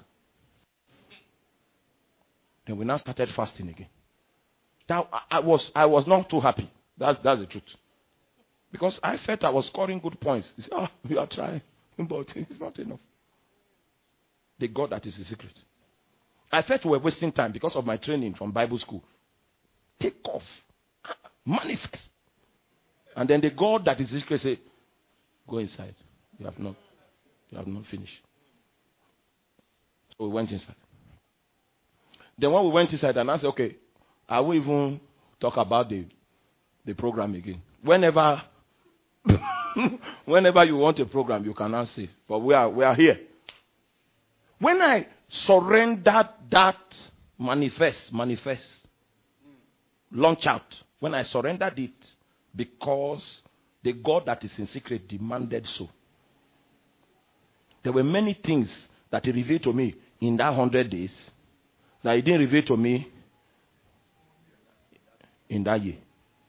Then we now started fasting again. Now, I was not too happy. That's the truth. Because I felt I was scoring good points. He said, you are trying, but it's not enough. The God that is the secret. I felt we were wasting time because of my training from Bible school. Take off. Manifest. And then the God that is the secret said, go inside. You have not finished. So we went inside. Then when we went inside, and I said, okay, I will even talk about the program again. Whenever you want a program, you can now say, but we are here. When I surrendered that manifest, launch out. When I surrendered it, because the God that is in secret demanded so. There were many things that he revealed to me in that 100 days that he didn't reveal to me in that year.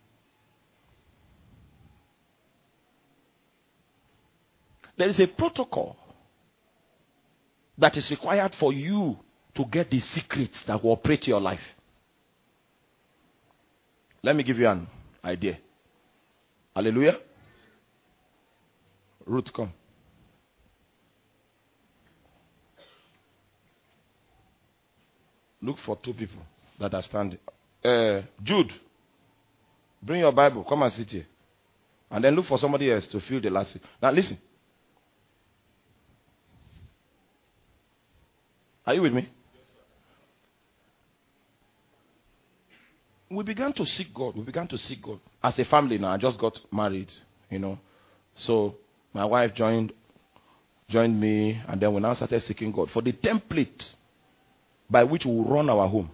There is a protocol that is required for you to get the secrets that will operate your life. Let me give you an idea. Hallelujah. Ruth, come. Look for two people that are standing. Jude, bring your Bible. Come and sit here. And then look for somebody else to fill the last seat. Now listen. Are you with me? We began to seek God. As a family now, I just got married, So my wife joined me, and then we now started seeking God for the template by which we will run our home.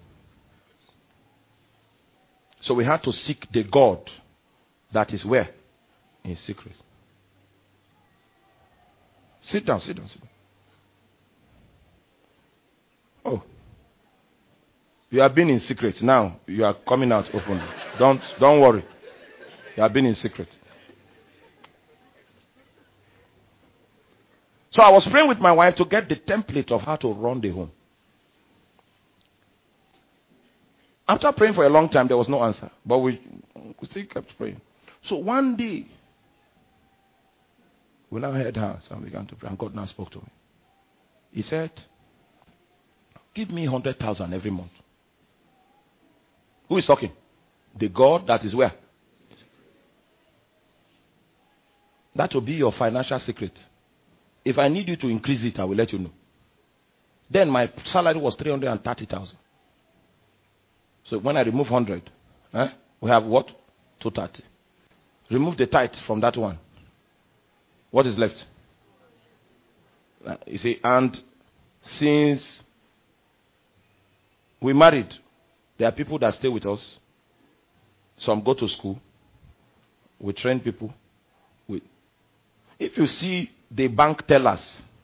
So we had to seek the God that is where? In secret. Sit down. Oh. You have been in secret. Now you are coming out openly. Don't worry. You have been in secret. So I was praying with my wife to get the template of how to run the home. After praying for a long time, there was no answer. But we still kept praying. So one day, we now heard her and began to pray. And God now spoke to me. He said, give me 100,000 every month. Who is talking? The God that is where? That will be your financial secret. If I need you to increase it, I will let you know. Then my salary was 330,000. So when I remove 100, we have what? 230. Remove the tithe from that one. What is left? You see, and since we married, there are people that stay with us. Some go to school. We train people. If you see the bank tellers,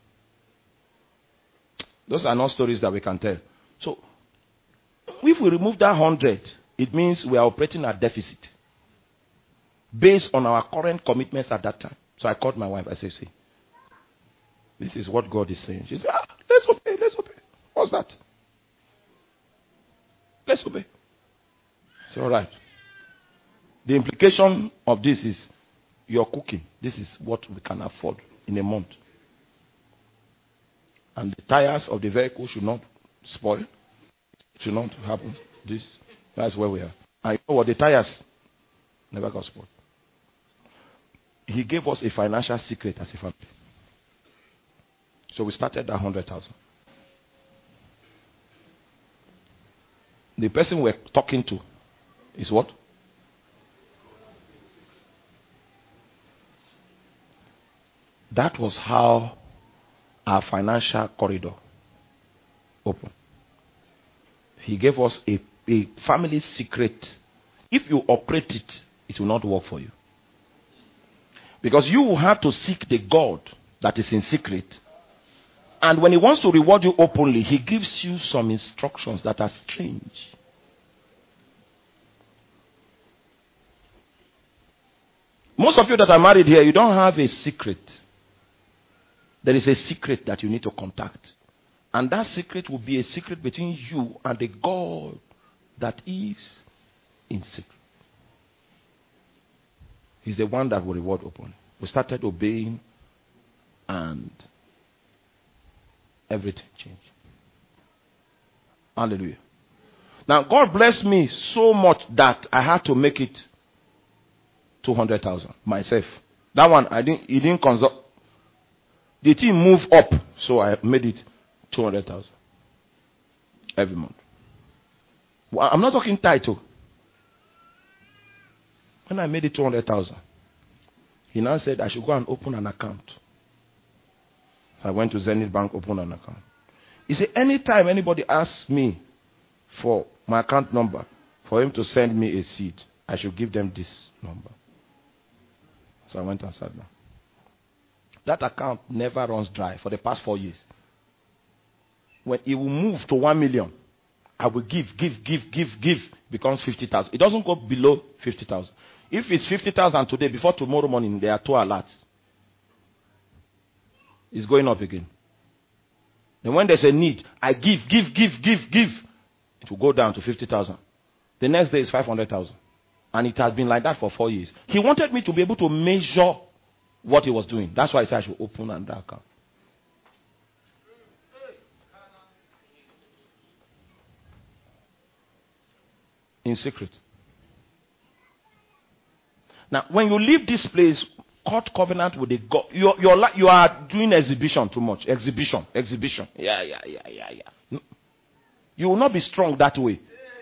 those are not stories that we can tell. So, if we remove that 100, it means we are operating at deficit based on our current commitments at that time. So I called my wife. I said, see, this is what God is saying. She said, let's obey. What's that? Let's obey. I said, all right. The implication of this is you're cooking. This is what we can afford in a month. And the tires of the vehicle should not spoil. Should not happen. That's where we are. And you know what? The tires never got spoiled. He gave us a financial secret as a family. So we started at 100,000. The person we're talking to is what? That was how our financial corridor opened. He gave us a family secret. If you operate it, it will not work for you. Because you will have to seek the God that is in secret. And when he wants to reward you openly, he gives you some instructions that are strange. Most of you that are married here, you don't have a secret. There is a secret that you need to contact. And that secret will be a secret between you and the God that is in secret. He's the one that will reward openly. We started obeying and everything changed. Hallelujah. Now, God blessed me so much that I had to make it 200,000 myself. That one, he didn't consult. The team moved up, so I made it 200,000 every month. Well, I'm not talking title. When I made it 200,000, he now said I should go and open an account. I went to Zenith Bank, open an account. He said, anytime anybody asks me for my account number, for him to send me a seed, I should give them this number. So I went and sat down. That account never runs dry for the past 4 years. When it will move to 1 million, I will give, becomes 50,000. It doesn't go below 50,000. If it's 50,000 today, before tomorrow morning, there are 2 alerts. It's going up again. Then when there's a need, I give. It will go down to 50,000. The next day is 500,000. And it has been like that for 4 years. He wanted me to be able to measure what he was doing. That's why I said I should open another account. In secret. Now, when you leave this place, cut covenant with the God, you are doing exhibition too much. Exhibition. Yeah. You will not be strong that way.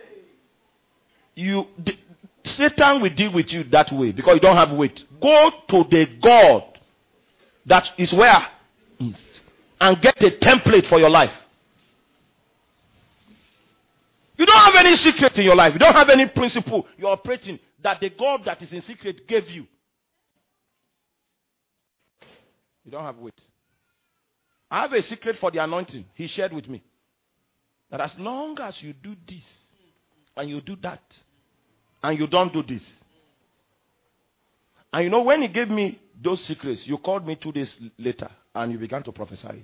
Satan will deal with you that way because you don't have weight. Go to the God that is where and get a template for your life. You don't have any secret in your life. You don't have any principle you're operating that the God that is in secret gave you. You don't have weight. I have a secret for the anointing he shared with me. That as long as you do this and you do that and you don't do this. And you know, when he gave me those secrets, you called me 2 days later and you began to prophesy it.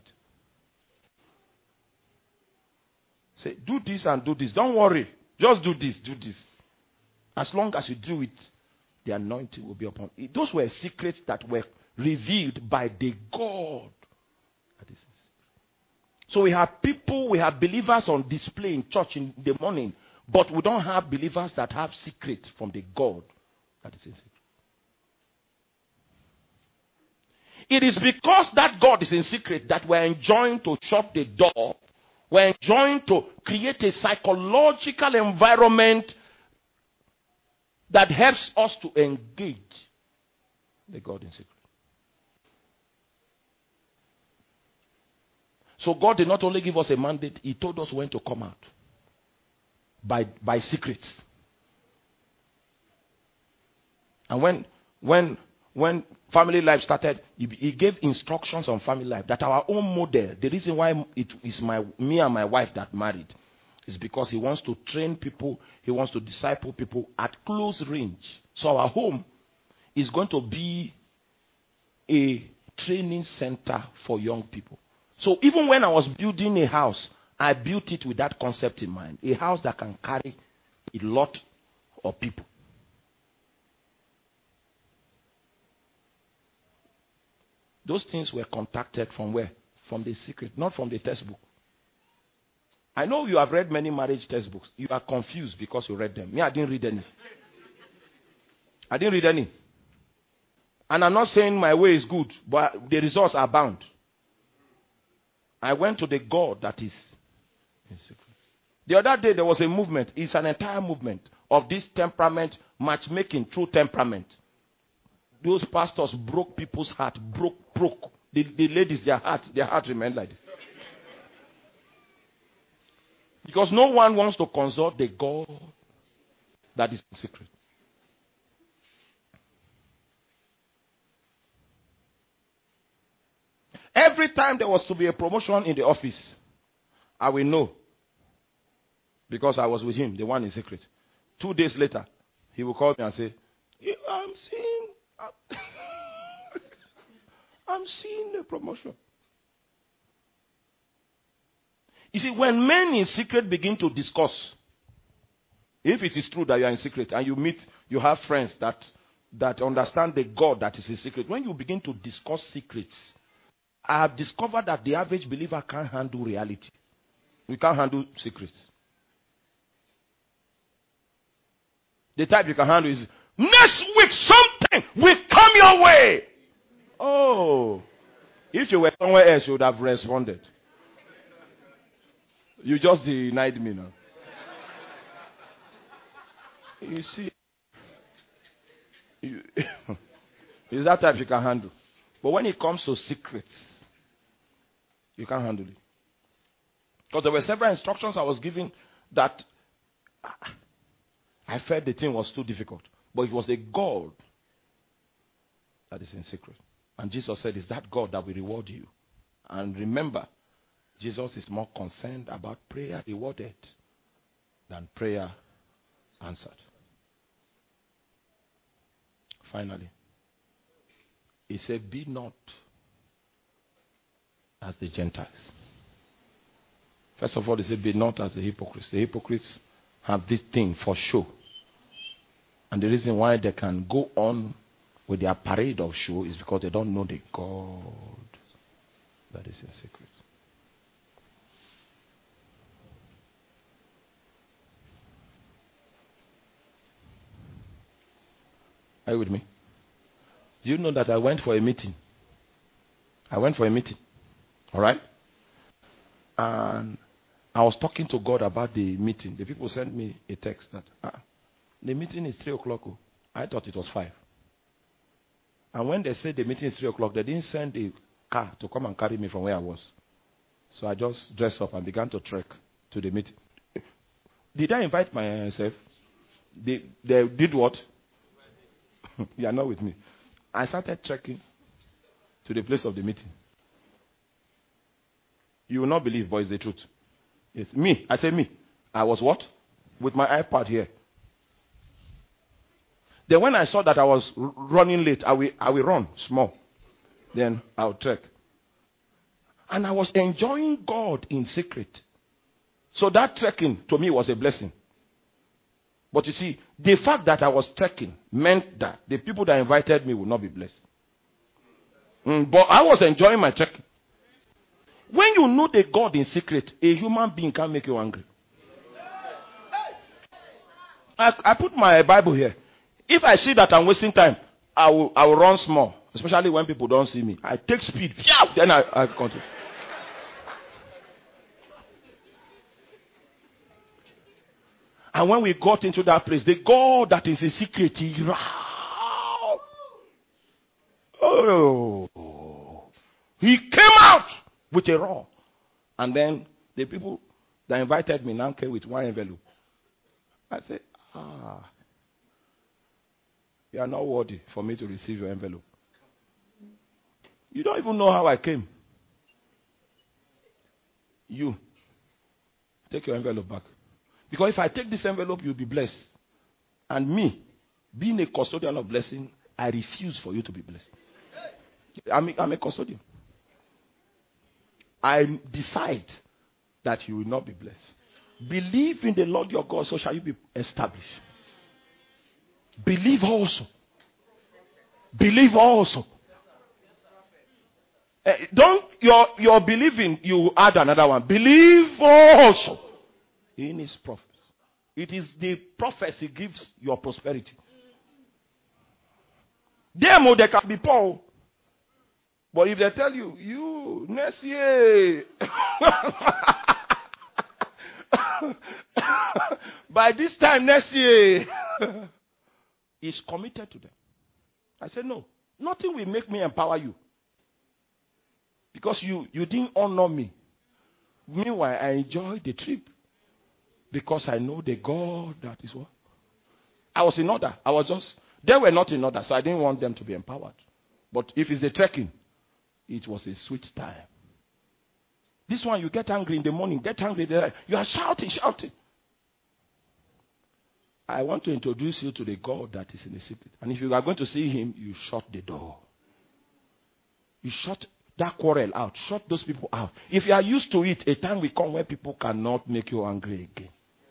Say, do this and do this. Don't worry. Just do this. As long as you do it, the anointing will be upon you. Those were secrets that were revealed by the God. So we have people, we have believers on display in church in the morning, but we don't have believers that have secrets from the God that is in secret. It is because that God is in secret that we're enjoying to shut the door. We're enjoying to create a psychological environment that helps us to engage the God in secret. So God did not only give us a mandate, he told us when to come out. By secrets. And when family life started, he gave instructions on family life. That our own model, the reason why it is me and my wife that married, is because he wants to train people, he wants to disciple people at close range. So our home is going to be a training center for young people. So even when I was building a house, I built it with that concept in mind. A house that can carry a lot of people. Those things were contacted from where? From the secret, not from the textbook. I know you have read many marriage textbooks. You are confused because you read them. Me, I didn't read any. And I'm not saying my way is good, but the results are bound. I went to the God that is in secret. The other day there was a movement. It's an entire movement of this temperament matchmaking through temperament. Those pastors broke people's heart. Broke. The ladies, their heart remained like this. Because no one wants to consult the God that is in secret. Every time there was to be a promotion in the office, I will know. Because I was with him, the one in secret. 2 days later, he will call me and say, I'm seeing I'm seeing the promotion. You see, when men in secret begin to discuss, if it is true that you are in secret and you have friends that understand the God that is in secret, when you begin to discuss secrets, I have discovered that the average believer can't handle reality. We can't handle secrets. The type you can handle is, next week something will come your way. Oh, if you were somewhere else, you would have responded. You just denied me now. You see, it's that type you can handle. But when it comes to secrets, you can't handle it. Because there were several instructions I was given that I felt the thing was too difficult. But it was a God that is in secret. And Jesus said, it's that God that will reward you. And remember, Jesus is more concerned about prayer rewarded than prayer answered. Finally, he said, be not as the Gentiles. First of all, he said, be not as the hypocrites. The hypocrites have this thing for show. And the reason why they can go on with their parade of show is because they don't know the God that is in secret. Are you with me? Do you know that I went for a meeting? All right? And I was talking to God about the meeting. The people sent me a text that the meeting is 3 o'clock. I thought it was 5. And when they said the meeting is 3 o'clock, they didn't send a car to come and carry me from where I was. So I just dressed up and began to trek to the meeting. Did I invite myself? They did what? You are not with me. I started trekking to the place of the meeting. You will not believe, but it's the truth. It's me. I say me. I was what? With my iPad here. Then when I saw that I was running late, I will run small. Then I'll trek. And I was enjoying God in secret. So that trekking to me was a blessing. But you see, the fact that I was trekking meant that the people that invited me would not be blessed. But I was enjoying my trekking. When you know the God in secret, a human being can make you angry. I put my Bible here. If I see that I'm wasting time, I will run small. Especially when people don't see me. I take speed. Then I continue. And when we got into that place, the God that is in secret, he came out with a roar. And then the people that invited me now came with one envelope. I said, you are not worthy for me to receive your envelope. You don't even know how I came. You, take your envelope back. Because if I take this envelope, you'll be blessed. And me, being a custodian of blessing, I refuse for you to be blessed. I'm a custodian. I decide that you will not be blessed. Believe in the Lord your God, so shall you be established. Believe also. Believe also. Don't your believing, you add another one. Believe also in his prophets. It is the prophecy gives your prosperity. They can be poor. But if they tell you next year, by this time next year, he's committed to them. I said, no, nothing will make me empower you. Because you didn't honor me. Meanwhile, I enjoy the trip. Because I know the God that is what? I was in order. They were not in order, so I didn't want them to be empowered. But if it's the trekking, it was a sweet time. This one, you get angry in the morning, get angry there. You are shouting. I want to introduce you to the God that is in the secret. And if you are going to see him, you shut the door. You shut that quarrel out. Shut those people out. If you are used to it, a time will come where people cannot make you angry again.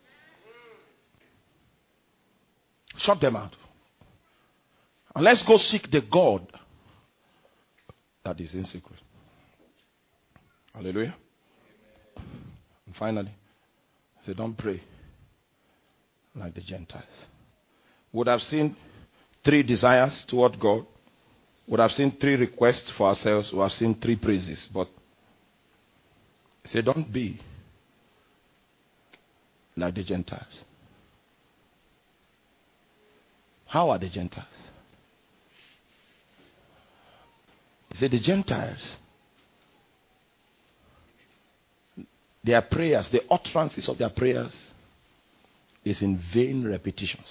Shut them out. And let's go seek the God that is in secret. Hallelujah. And finally, say, don't pray like the Gentiles. Would have seen 3 desires toward God. Would have seen 3 requests for ourselves. Would have seen 3 praises. But say, don't be like the Gentiles. How are the Gentiles? He said the Gentiles, their prayers, the utterances of their prayers is in vain repetitions.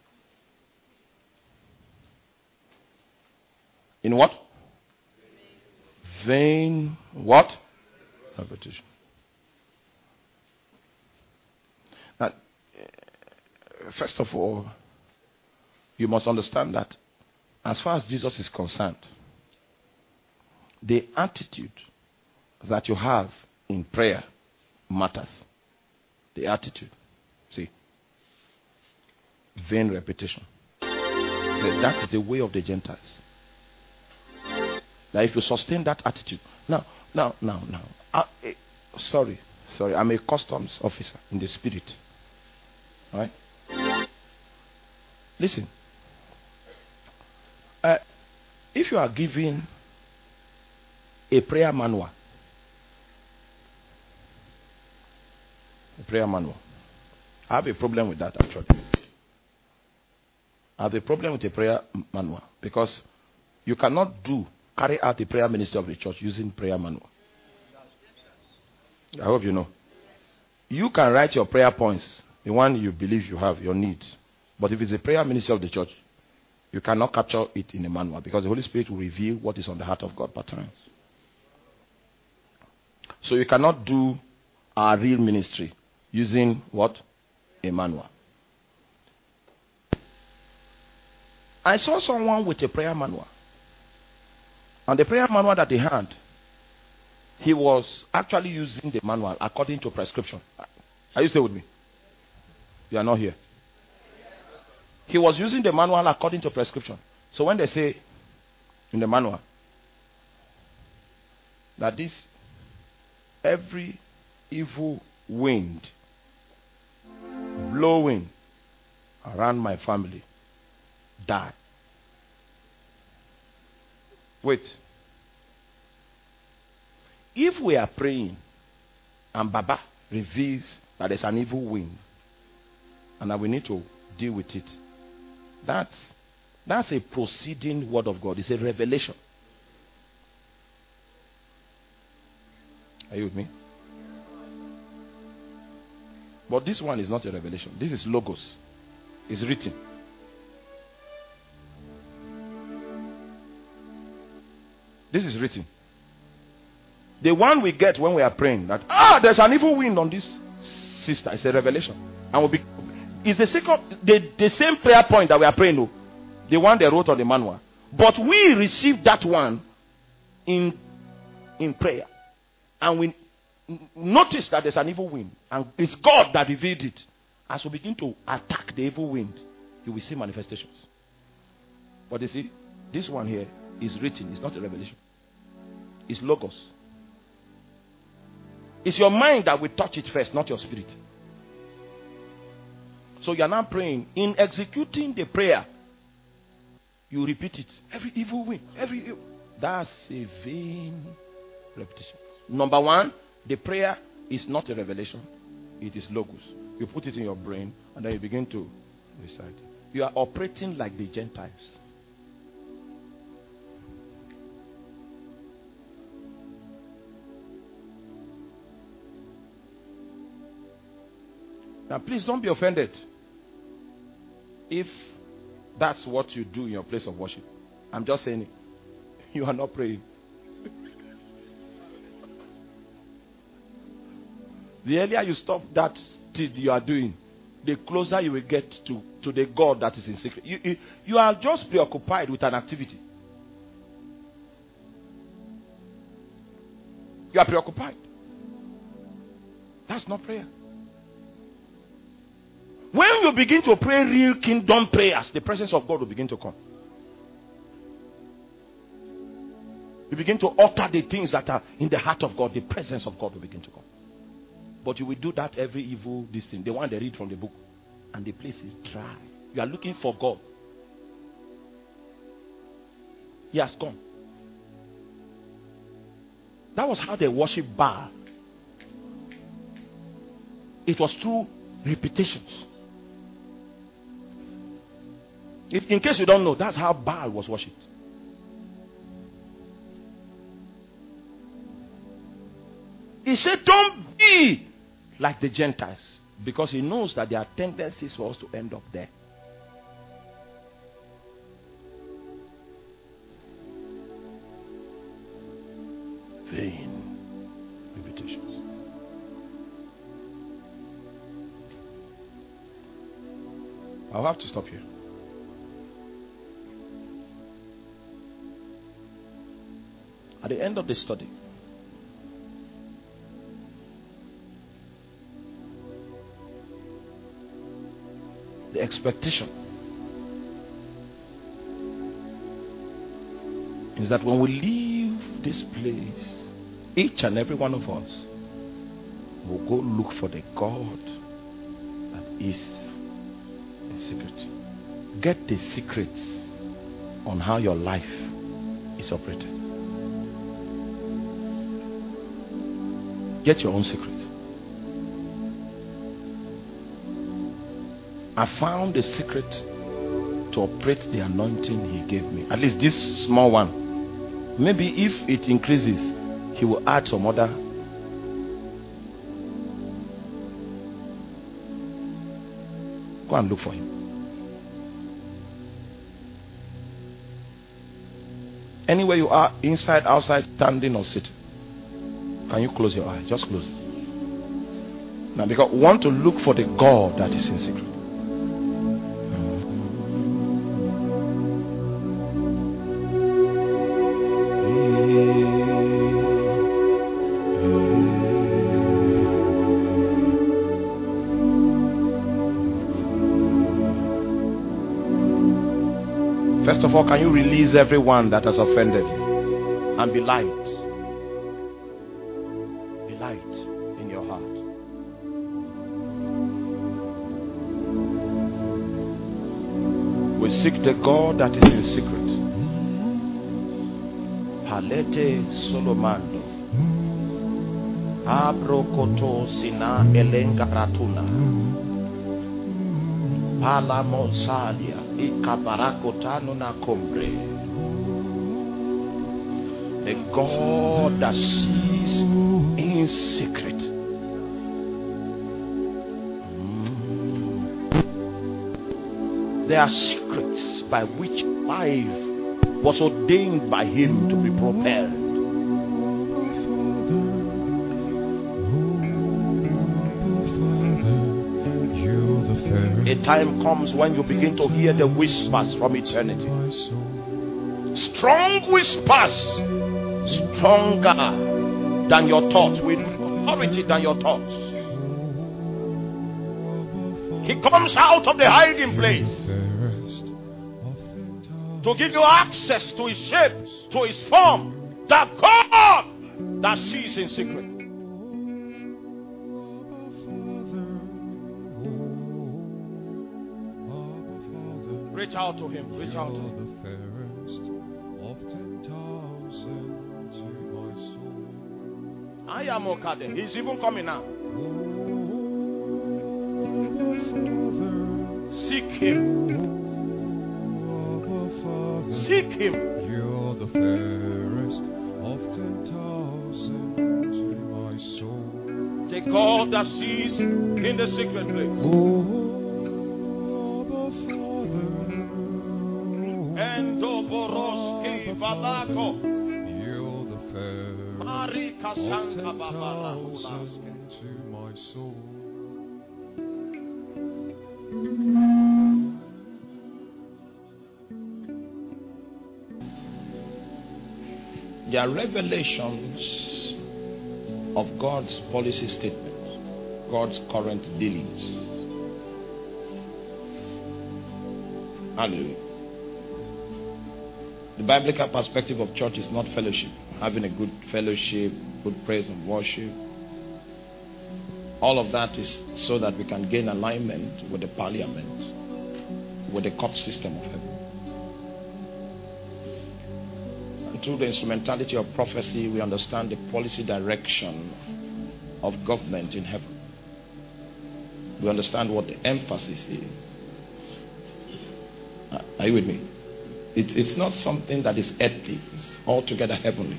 In what? Vain what? Repetition. Now, first of all, you must understand that as far as Jesus is concerned, the attitude that you have in prayer matters. The attitude. See? Vain repetition. See, that is the way of the Gentiles. Now, if you sustain that attitude. Sorry. I'm a customs officer in the spirit. Right? Listen. If you are giving a prayer manual, I have a problem with that actually. I have a problem with a prayer manual because you cannot carry out the prayer ministry of the church using prayer manual. I hope you know. You can write your prayer points, the one you believe you have, your needs. But if it's a prayer ministry of the church, you cannot capture it in a manual because the Holy Spirit will reveal what is on the heart of God per times. So you cannot do our real ministry using what? A manual. I saw someone with a prayer manual. And the prayer manual that he had, he was actually using the manual according to prescription. Are you still with me? You are not here. He was using the manual according to prescription. So when they say in the manual that every evil wind blowing around my family, die. Wait. If we are praying and Baba reveals that there's an evil wind and that we need to deal with it, that's a proceeding word of God. It's a revelation. Are you with me? But this one is not a revelation. This is logos. It's written. This is written. The one we get when we are praying that there's an evil wind on this sister. It's a revelation. And it's the same prayer point that we are praying. The one they wrote on the manual. But we received that one in prayer. And we notice that there's an evil wind. And it's God that revealed it. As we begin to attack the evil wind, you will see manifestations. But you see, this one here is written. It's not a revelation. It's logos. It's your mind that will touch it first, not your spirit. So you are now praying. In executing the prayer, you repeat it. Every evil wind. That's a vain repetition. Number one, the prayer is not a revelation. It is logos. You put it in your brain and then you begin to recite. You are operating like the Gentiles. Now please don't be offended if that's what you do in your place of worship. I'm just saying it. You are not praying. The earlier you stop that thing you are doing, the closer you will get to the God that is in secret. You are just preoccupied with an activity. You are preoccupied. That's not prayer. When you begin to pray real kingdom prayers, the presence of God will begin to come. You begin to utter the things that are in the heart of God. The presence of God will begin to come. But you will do that every evil this thing. The one they read from the book. And the place is dry. You are looking for God. He has come. That was how they worship Baal. It was through repetitions. In case you don't know, that's how Baal was worshipped. He said, don't be like the Gentiles. Because he knows that there are tendencies for us to end up there. Vain repetitions. I'll have to stop here. At the end of the study, the expectation is that when we leave this place, each and every one of us will go look for the God that is in secret. Get the secrets on how your life is operated. Get your own secret. I found the secret to operate the anointing he gave me. At least this small one. Maybe if it increases, he will add some other. Go and look for him. Anywhere you are, inside, outside, standing or sitting. Can you close your eyes? Just close it. Now, because we want to look for the God that is in secret. First of all, can you release everyone that has offended you and be light? Be light in your heart. We seek the God that is in secret. Palete Solomando Abrokoto Sina Elenga Ratuna Pala Monsalia Ikabarakotano na Combre. A God that sees in secret. There are secrets by which life was ordained by him to be propelled. A time comes when you begin to hear the whispers from eternity. Strong whispers, stronger than your thoughts, with authority than your thoughts. He comes out of the hiding place to give you access to his shape, to his form. The God that sees in secret. Reach out to him. Reach out to him. I am Okade. He's even coming now. Seek him. Seek him. You're the fairest of 10,000 to my soul. The God that sees in the secret place. You're the fairest of 10,000 to my soul. They are revelations of God's policy statements, God's current dealings. Hallelujah. The biblical perspective of church is not fellowship, having a good fellowship, good praise and worship. All of that is so that we can gain alignment with the parliament, with the court system of heaven. And through the instrumentality of prophecy, we understand the policy direction of government in heaven. We understand what the emphasis is. Are you with me? It's not something that is earthly. It's altogether heavenly.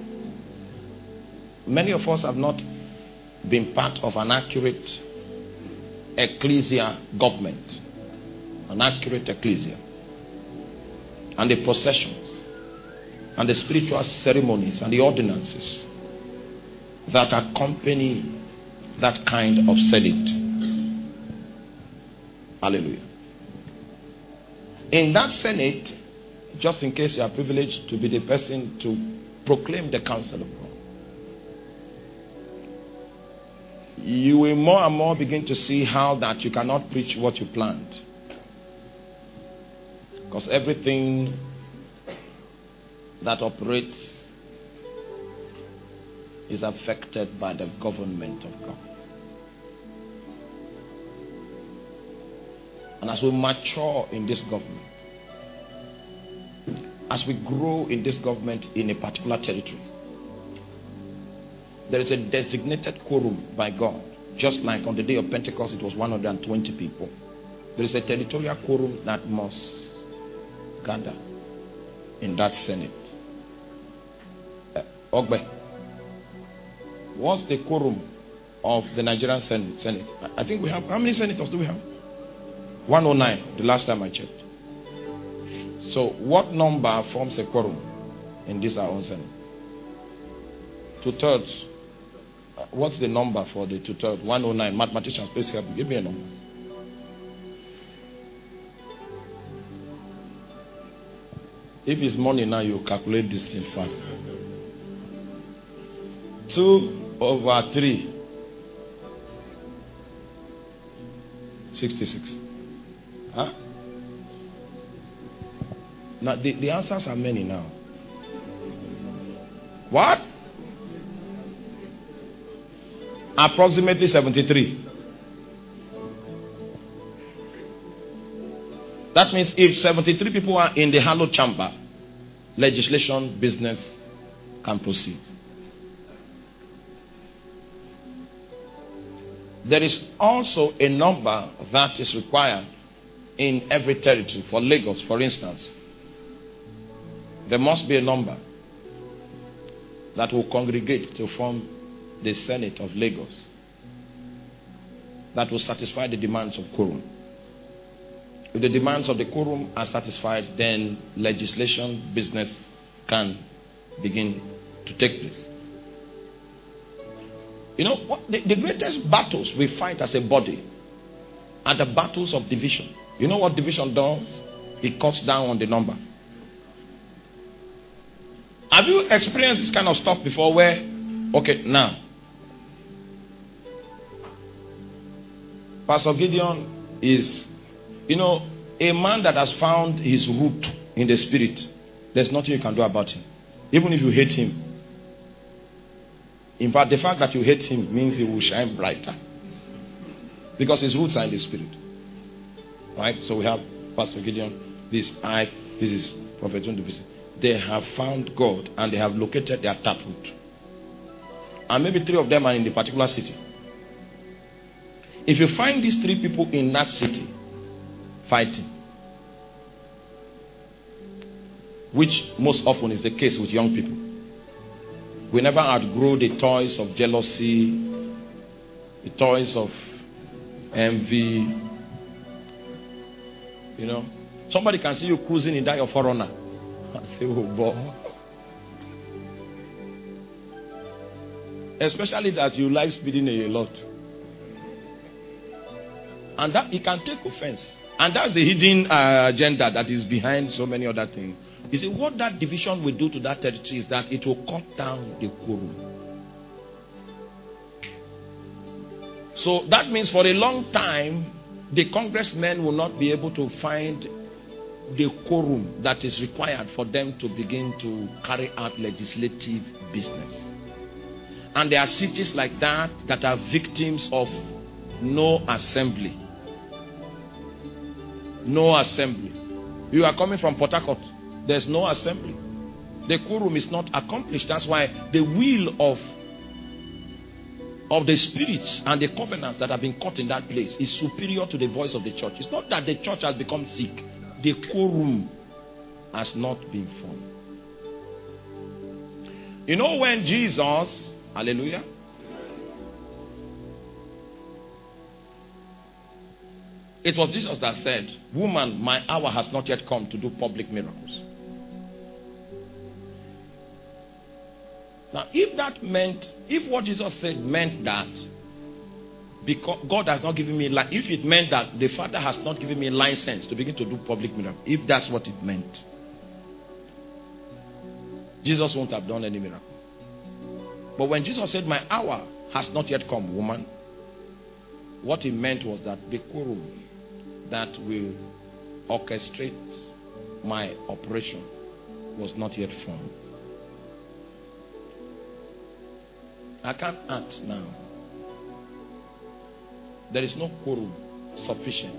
Many of us have not been part of an accurate ecclesia government. An accurate ecclesia. And the processions. And the spiritual ceremonies and the ordinances that accompany that kind of Senate. Hallelujah. In that Senate, just in case you are privileged to be the person to proclaim the counsel of God, you will more and more begin to see how that you cannot preach what you planned. Because everything that operates is affected by the government of God. And as we mature in this government, as we grow in this government in a particular territory, there is a designated quorum by God. Just like on the day of Pentecost, it was 120 people. There is a territorial quorum that must gather in that Senate. Ogbe, what's the quorum of the Nigerian Senate? I think we have, how many senators do we have? 109, the last time I checked. So what number forms a quorum in this our own Senate? 2/3. What's the number for the 2/3? 109. Mathematicians, please help me. Give me a number. If it's money now, you calculate this thing fast. 2/3. 66. Huh? Now, the answers are many now. What? Approximately 73. That means if 73 people are in the hallowed chamber, legislation, business can proceed. There is also a number that is required in every territory. For Lagos, for instance, there must be a number that will congregate to form the Senate of Lagos that will satisfy the demands of quorum. If the demands of the quorum are satisfied, then legislation, business can begin to take place. You know, what the greatest battles we fight as a body are the battles of division. You know what division does? It cuts down on the number. Have you experienced this kind of stuff before where, okay, now, Pastor Gideon is, you know, a man that has found his root in the spirit. There's nothing you can do about him. Even if you hate him. In fact, the fact that you hate him means he will shine brighter. Because his roots are in the spirit. Right? So we have Pastor Gideon, this is Prophet John Dubisi. They have found God and they have located their taproot. And maybe 3 of them are in the particular city. If you find these 3 people in that city fighting, which most often is the case with young people, we never outgrow the toys of jealousy, the toys of envy. You know, somebody can see you cruising in that your foreigner. I say, oh boy. Especially that you like speeding a lot. And that he can take offense. And that's the hidden agenda that is behind so many other things. You see, what that division will do to that territory is that it will cut down the quorum. So that means for a long time, the congressmen will not be able to find the quorum that is required for them to begin to carry out legislative business. And there are cities like that that are victims of no assembly. No assembly. You are coming from Port Harcourt. There's no assembly. The quorum is not accomplished. That's why the will of the spirits and the covenants that have been cut in that place is superior to the voice of the church. It's not that the church has become sick. The quorum has not been formed. You know, when Jesus, hallelujah, it was Jesus that said, "Woman, my hour has not yet come to do public miracles." Now, if what Jesus said meant that because God has not given me, if it meant that the Father has not given me license to begin to do public miracles, if that's what it meant, Jesus won't have done any miracle. But when Jesus said, "My hour has not yet come, woman," what he meant was that the quorum that will orchestrate my operation was not yet formed. I can't act now. There is no quorum sufficient.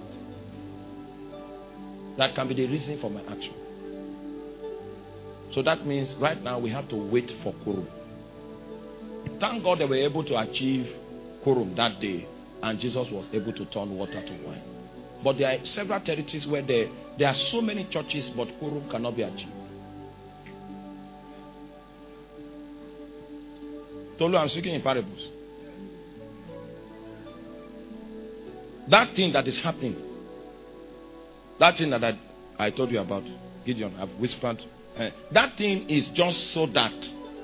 That can be the reason for my action. So that means right now we have to wait for quorum. Thank God they were able to achieve quorum that day, and Jesus was able to turn water to wine. But there are several territories where there are so many churches, but quorum cannot be achieved. Tolu, I'm speaking in parables. That thing that is happening, that thing that I told you about, Gideon, I've whispered, that thing is just so that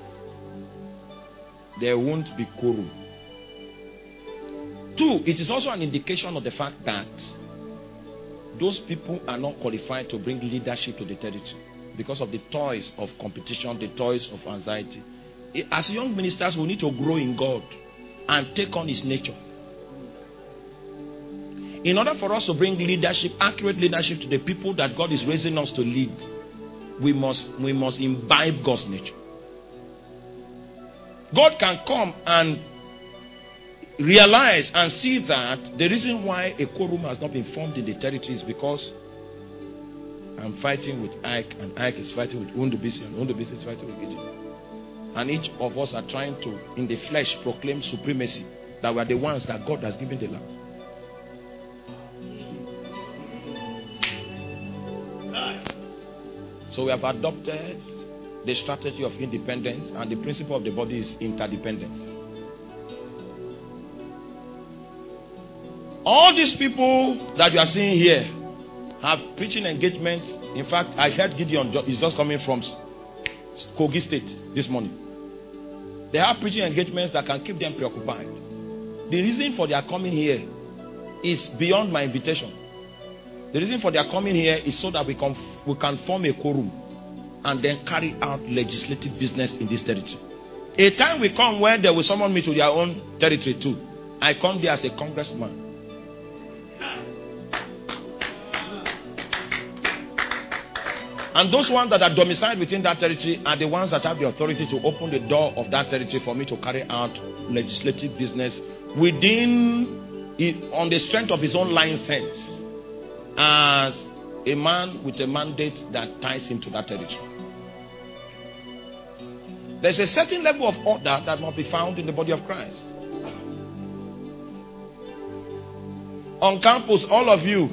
there won't be quorum. 2, it is also an indication of the fact that those people are not qualified to bring leadership to the territory because of the toils of competition, the toils of anxiety. As young ministers, we need to grow in God and take on His nature. In order for us to bring leadership, accurate leadership to the people that God is raising us to lead, we must imbibe God's nature. God can come and realize and see that the reason why a quorum has not been formed in the territory is because I'm fighting with Ike, and Ike is fighting with Undubisi, and Undubisi is fighting with Gideon. And each of us are trying to, in the flesh, proclaim supremacy, that we are the ones that God has given the land. So we have adopted the strategy of independence, and the principle of the body is interdependence. All these people that you are seeing here have preaching engagements. In fact, I heard Gideon is just coming from Kogi State this morning. They have preaching engagements that can keep them preoccupied. The reason for their coming here is beyond my invitation. The reason for their coming here is so that we can form a quorum and then carry out legislative business in this territory. A time will come when they will summon me to their own territory too. I come there as a congressman. And those ones that are domiciled within that territory are the ones that have the authority to open the door of that territory for me to carry out legislative business within it, on the strength of his own license, as a man with a mandate that ties him to that territory. There's a certain level of order that must be found in the body of Christ. On campus, all of you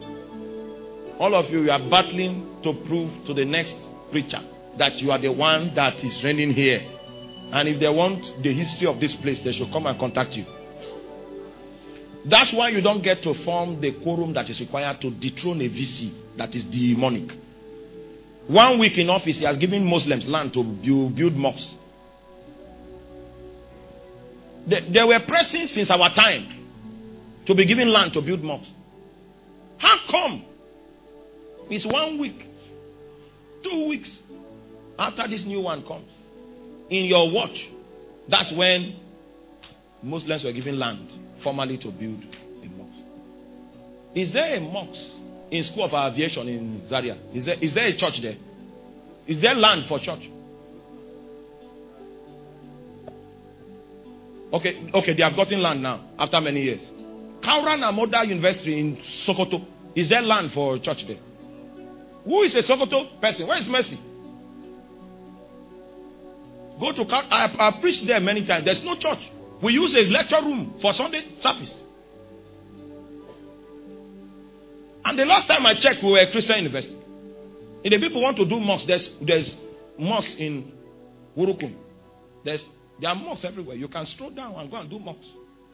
are battling to prove to the next preacher that you are the one that is reigning here. And if they want the history of this place, they should come and contact you. That's why you don't get to form the quorum that is required to dethrone a VC that is demonic. 1 week in office, he has given Muslims land to build mosques. They were pressing since our time. to be given land to build mosques. How come? It's 1 week, 2 weeks after this new one comes. In your watch, that's when Muslims were given land formally to build a mosque. Is there a mosque in School of Aviation in Zaria? Is there a church there? Is there land for church? Okay, they have gotten land now after many years. Kauran Amoda University in Sokoto. Is there land for church there? Who is a Sokoto person? Where is Mercy? Go to I preached there many times. There's no church. We use a lecture room for Sunday service. And the last time I checked, we were a Christian university. If the people want to do mosques, there's mosques in Wurukum. There are mosques everywhere. You can stroll down and go and do mosques.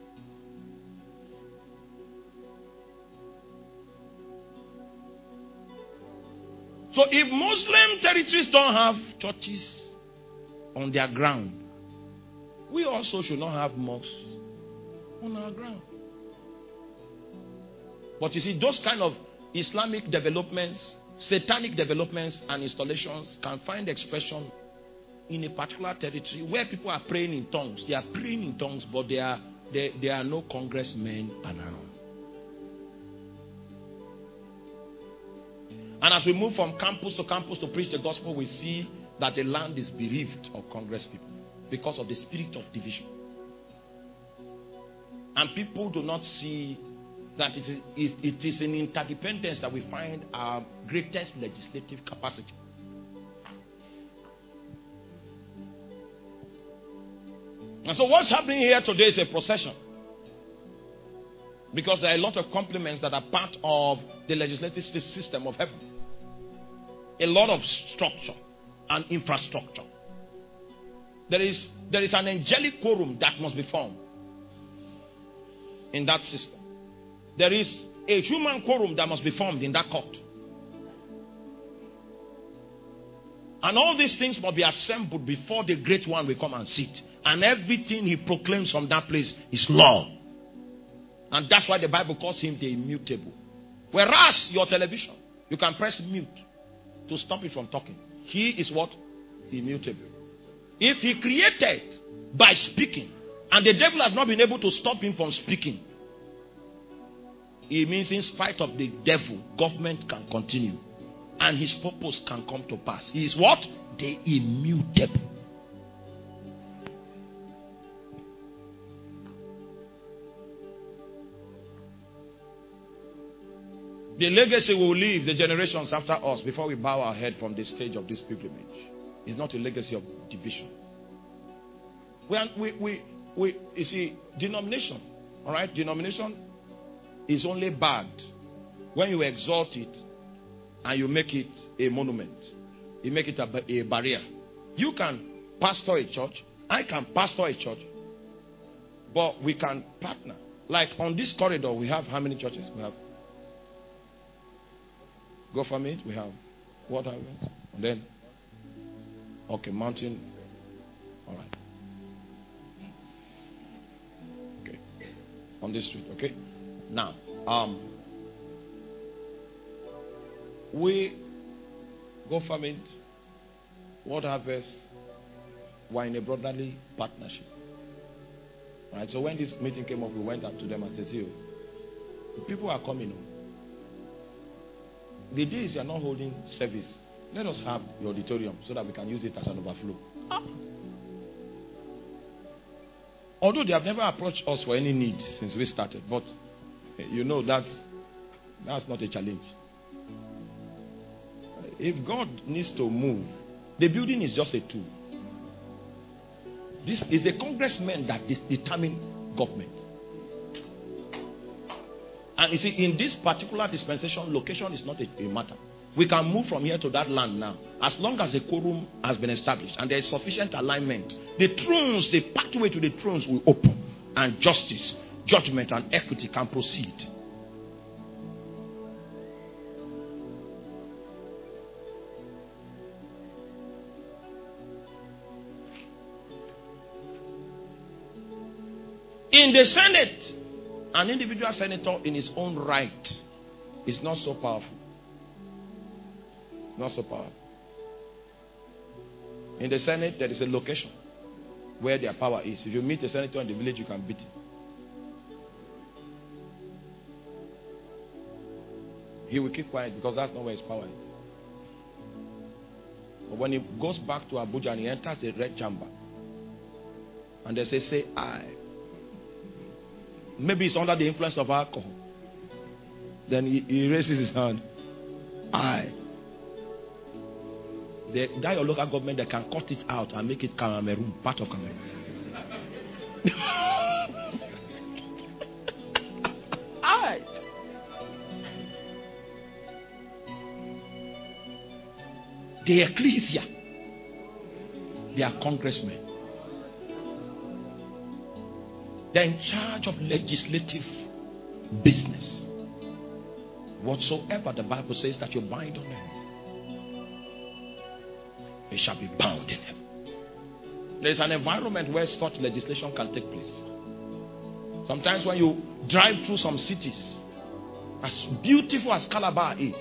So if Muslim territories don't have churches on their ground, we also should not have mosques on our ground. But you see, those kind of Islamic developments, satanic developments and installations can find expression in a particular territory where people are praying in tongues. They are praying in tongues, but there are no congressmen around. And as we move from campus to preach the gospel, we see that the land is bereaved of congress people because of the spirit of division. And people do not see that it is in interdependence that we find our greatest legislative capacity. And so what's happening here today is a procession. Because there are a lot of compliments that are part of the legislative system of heaven. A lot of structure and infrastructure. There is an angelic quorum that must be formed in that system. There is a human quorum that must be formed in that court. And all these things must be assembled before the great one will come and sit. And everything he proclaims from that place is law. And that's why the Bible calls him the immutable. Whereas your television, you can press mute to stop it from talking. He is what? Immutable. If he created by speaking, and the devil has not been able to stop him from speaking, it means in spite of the devil, government can continue. And his purpose can come to pass. He is what? The immutable. The legacy will leave the generations after us before we bow our head from the stage of this pilgrimage. It's not a legacy of division. You see, denomination, all right? Denomination is only bad when you exalt it and you make it a monument. You make it a barrier. You can pastor a church. I can pastor a church. But we can partner. Like on this corridor, we have how many churches? We have Go from it. We have Water Harvest. And then, okay, Mountain. All right. Okay. On this street, okay? Now, we Go from it. Water Harvest. We're in a brotherly partnership. All right. So when this meeting came up, we went up to them and said, "See, the people are coming home. The days you are not holding service, let us have the auditorium so that we can use it as an overflow." Although they have never approached us for any need since we started, but you know that's not a challenge. If God needs to move, the building is just a tool. This is the congressmen that determine government. And you see, in this particular dispensation, location is not a matter. We can move from here to that land now. As long as the quorum has been established and there is sufficient alignment, the thrones, the pathway to the thrones will open. And justice, judgment, and equity can proceed. In the Senate, An individual senator in his own right is not so powerful. Not so powerful. In the Senate, there is a location where their power is. If you meet a senator in the village, you can beat him. He will keep quiet because that's not where his power is. But when he goes back to Abuja and he enters the red chamber, and they say I. Maybe it's under the influence of alcohol. Then he raises his hand. I. That your local government, they can cut it out and make it Cameroon, part of Cameroon. I. The ecclesia, they are congressmen. They are in charge of legislative business. Whatsoever the Bible says that you bind on earth, it shall be bound in heaven. There is an environment where such legislation can take place. Sometimes when you drive through some cities, as beautiful as Calabar is,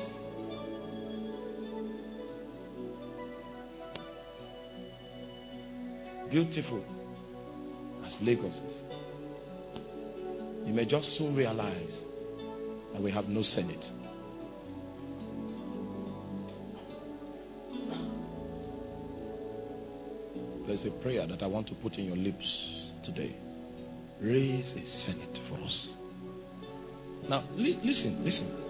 beautiful as Lagos is, you may just soon realize that we have no Senate. There's a prayer that I want to put in your lips today. Raise a Senate for us. Now, listen.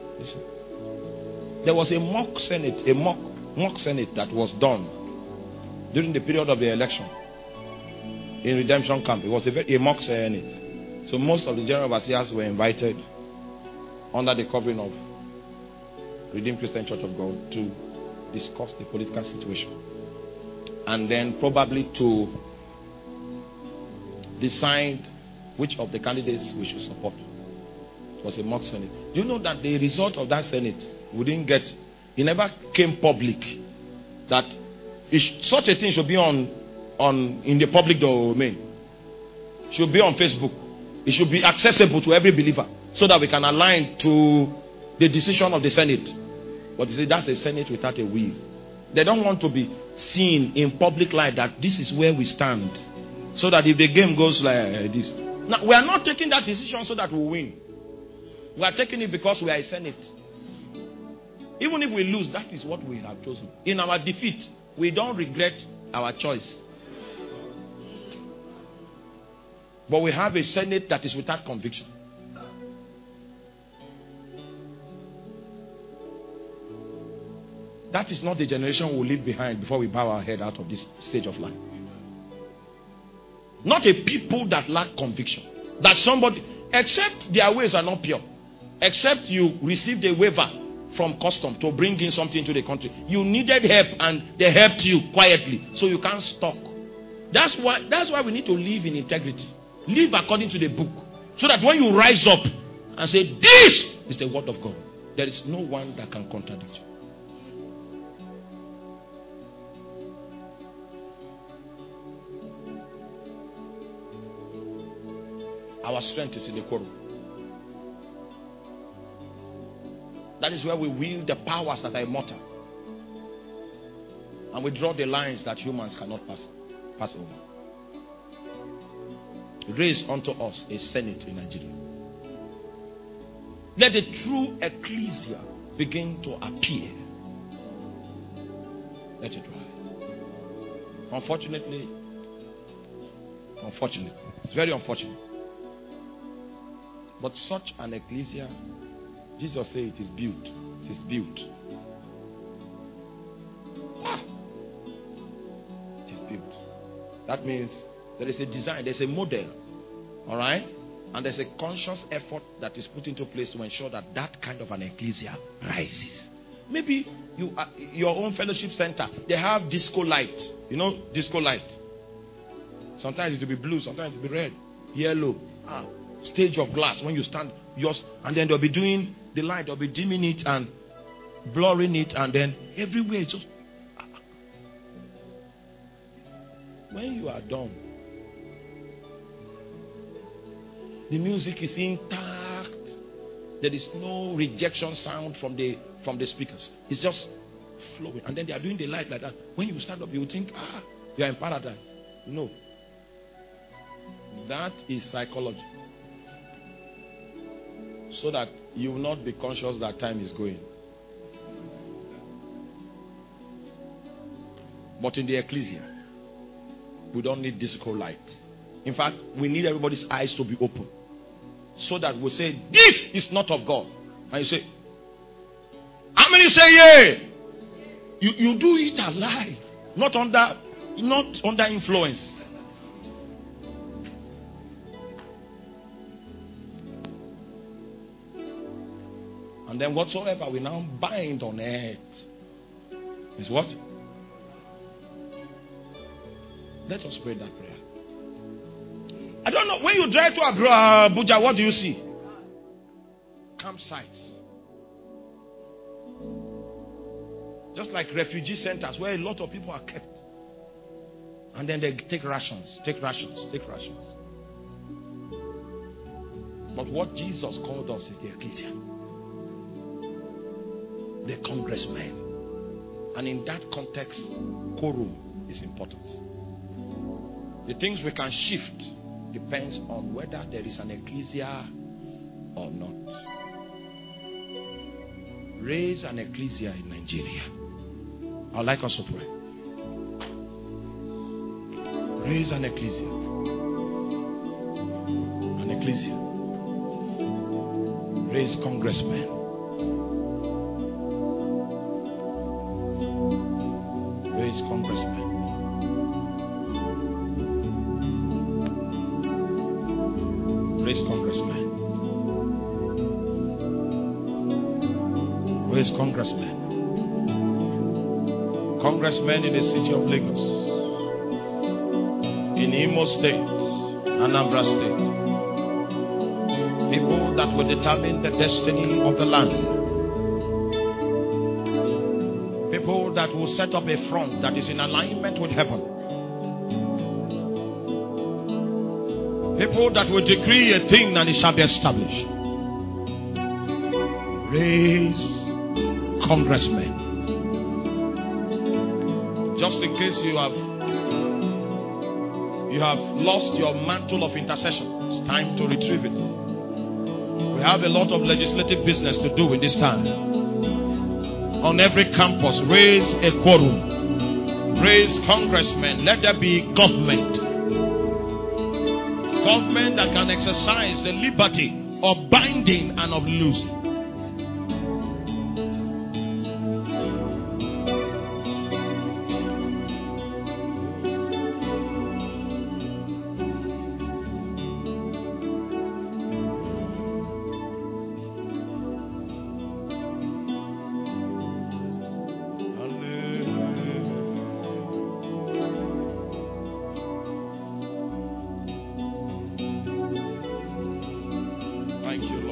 There was a mock Senate, mock Senate that was done during the period of the election in Redemption Camp. It was a mock Senate. So most of the general overseers were invited under the covering of Redeemed Christian Church of God to discuss the political situation. And then probably to decide which of the candidates we should support. It was a mock Senate. Do you know that the result of that Senate, we didn't get, it never came public. That such a thing should be in the public domain. It should be on Facebook. It should be accessible to every believer so that we can align to the decision of the Senate. But you see, that's a Senate without a will. They don't want to be seen in public light that this is where we stand. So that if the game goes like this. Now, we are not taking that decision so that we win. We are taking it because we are a Senate. Even if we lose, that is what we have chosen. In our defeat, we don't regret our choice. But we have a Senate that is without conviction. That is not the generation we will leave behind before we bow our head out of this stage of life. Not a people that lack conviction. That somebody, except their ways are not pure. Except you received a waiver from custom to bring in something to the country. You needed help and they helped you quietly. So you can't stop. That's why we need to live in integrity. Live according to the book. So that when you rise up and say, this is the word of God, there is no one that can contradict you. Our strength is in the quorum. That is where we wield the powers that are immortal. And we draw the lines that humans cannot pass over. Raise unto us a Senate in Nigeria. Let the true ecclesia begin to appear. Let it rise. Unfortunately, it's very unfortunate. But such an ecclesia, Jesus said it is built. It is built. It is built. That means there is a design, there's a model. Alright? And there's a conscious effort that is put into place to ensure that that kind of an ecclesia rises. Maybe your own fellowship center, they have disco light. You know, disco light. Sometimes it will be blue, sometimes it will be red, yellow. Stage of glass when you stand yours, and then they'll be doing the light, they'll be dimming it and blurring it, and then everywhere it's just when you are done, the music is in time. There is no rejection sound from the speakers. It's just flowing. And then they are doing the light like that. When you stand up, you think, you are in paradise. No. That is psychology. So that you will not be conscious that time is going. But in the ecclesia, we don't need disco light. In fact, we need everybody's eyes to be open. So that we say, this is not of God. And you say, how many say yay? You do it alive. Not under influence. And then whatsoever we now bind on earth is what? Let us pray that prayer. I don't know. When you drive to Abuja, what do you see? Campsites. Just like refugee centers where a lot of people are kept. And then they take rations. But what Jesus called us is the ecclesia. The congressmen. And in that context, quorum is important. The things we can shift depends on whether there is an ecclesia or not. Raise an ecclesia in Nigeria. I'd like us to pray. Raise an ecclesia. An ecclesia. Raise congressmen. Raise congressmen. Raise congressmen. Raise congressmen. Congressmen in the city of Lagos, in Imo State, Anambra State. People that will determine the destiny of the land. People that will set up a front that is in alignment with heaven. People that will decree a thing and it shall be established. Raise congressmen. Just in case you have lost your mantle of intercession, it's time to retrieve it. We have a lot of legislative business to do in this time. On every campus, raise a quorum. Raise congressmen. Let there be government. Government that can exercise the liberty of binding and of losing. Thank you,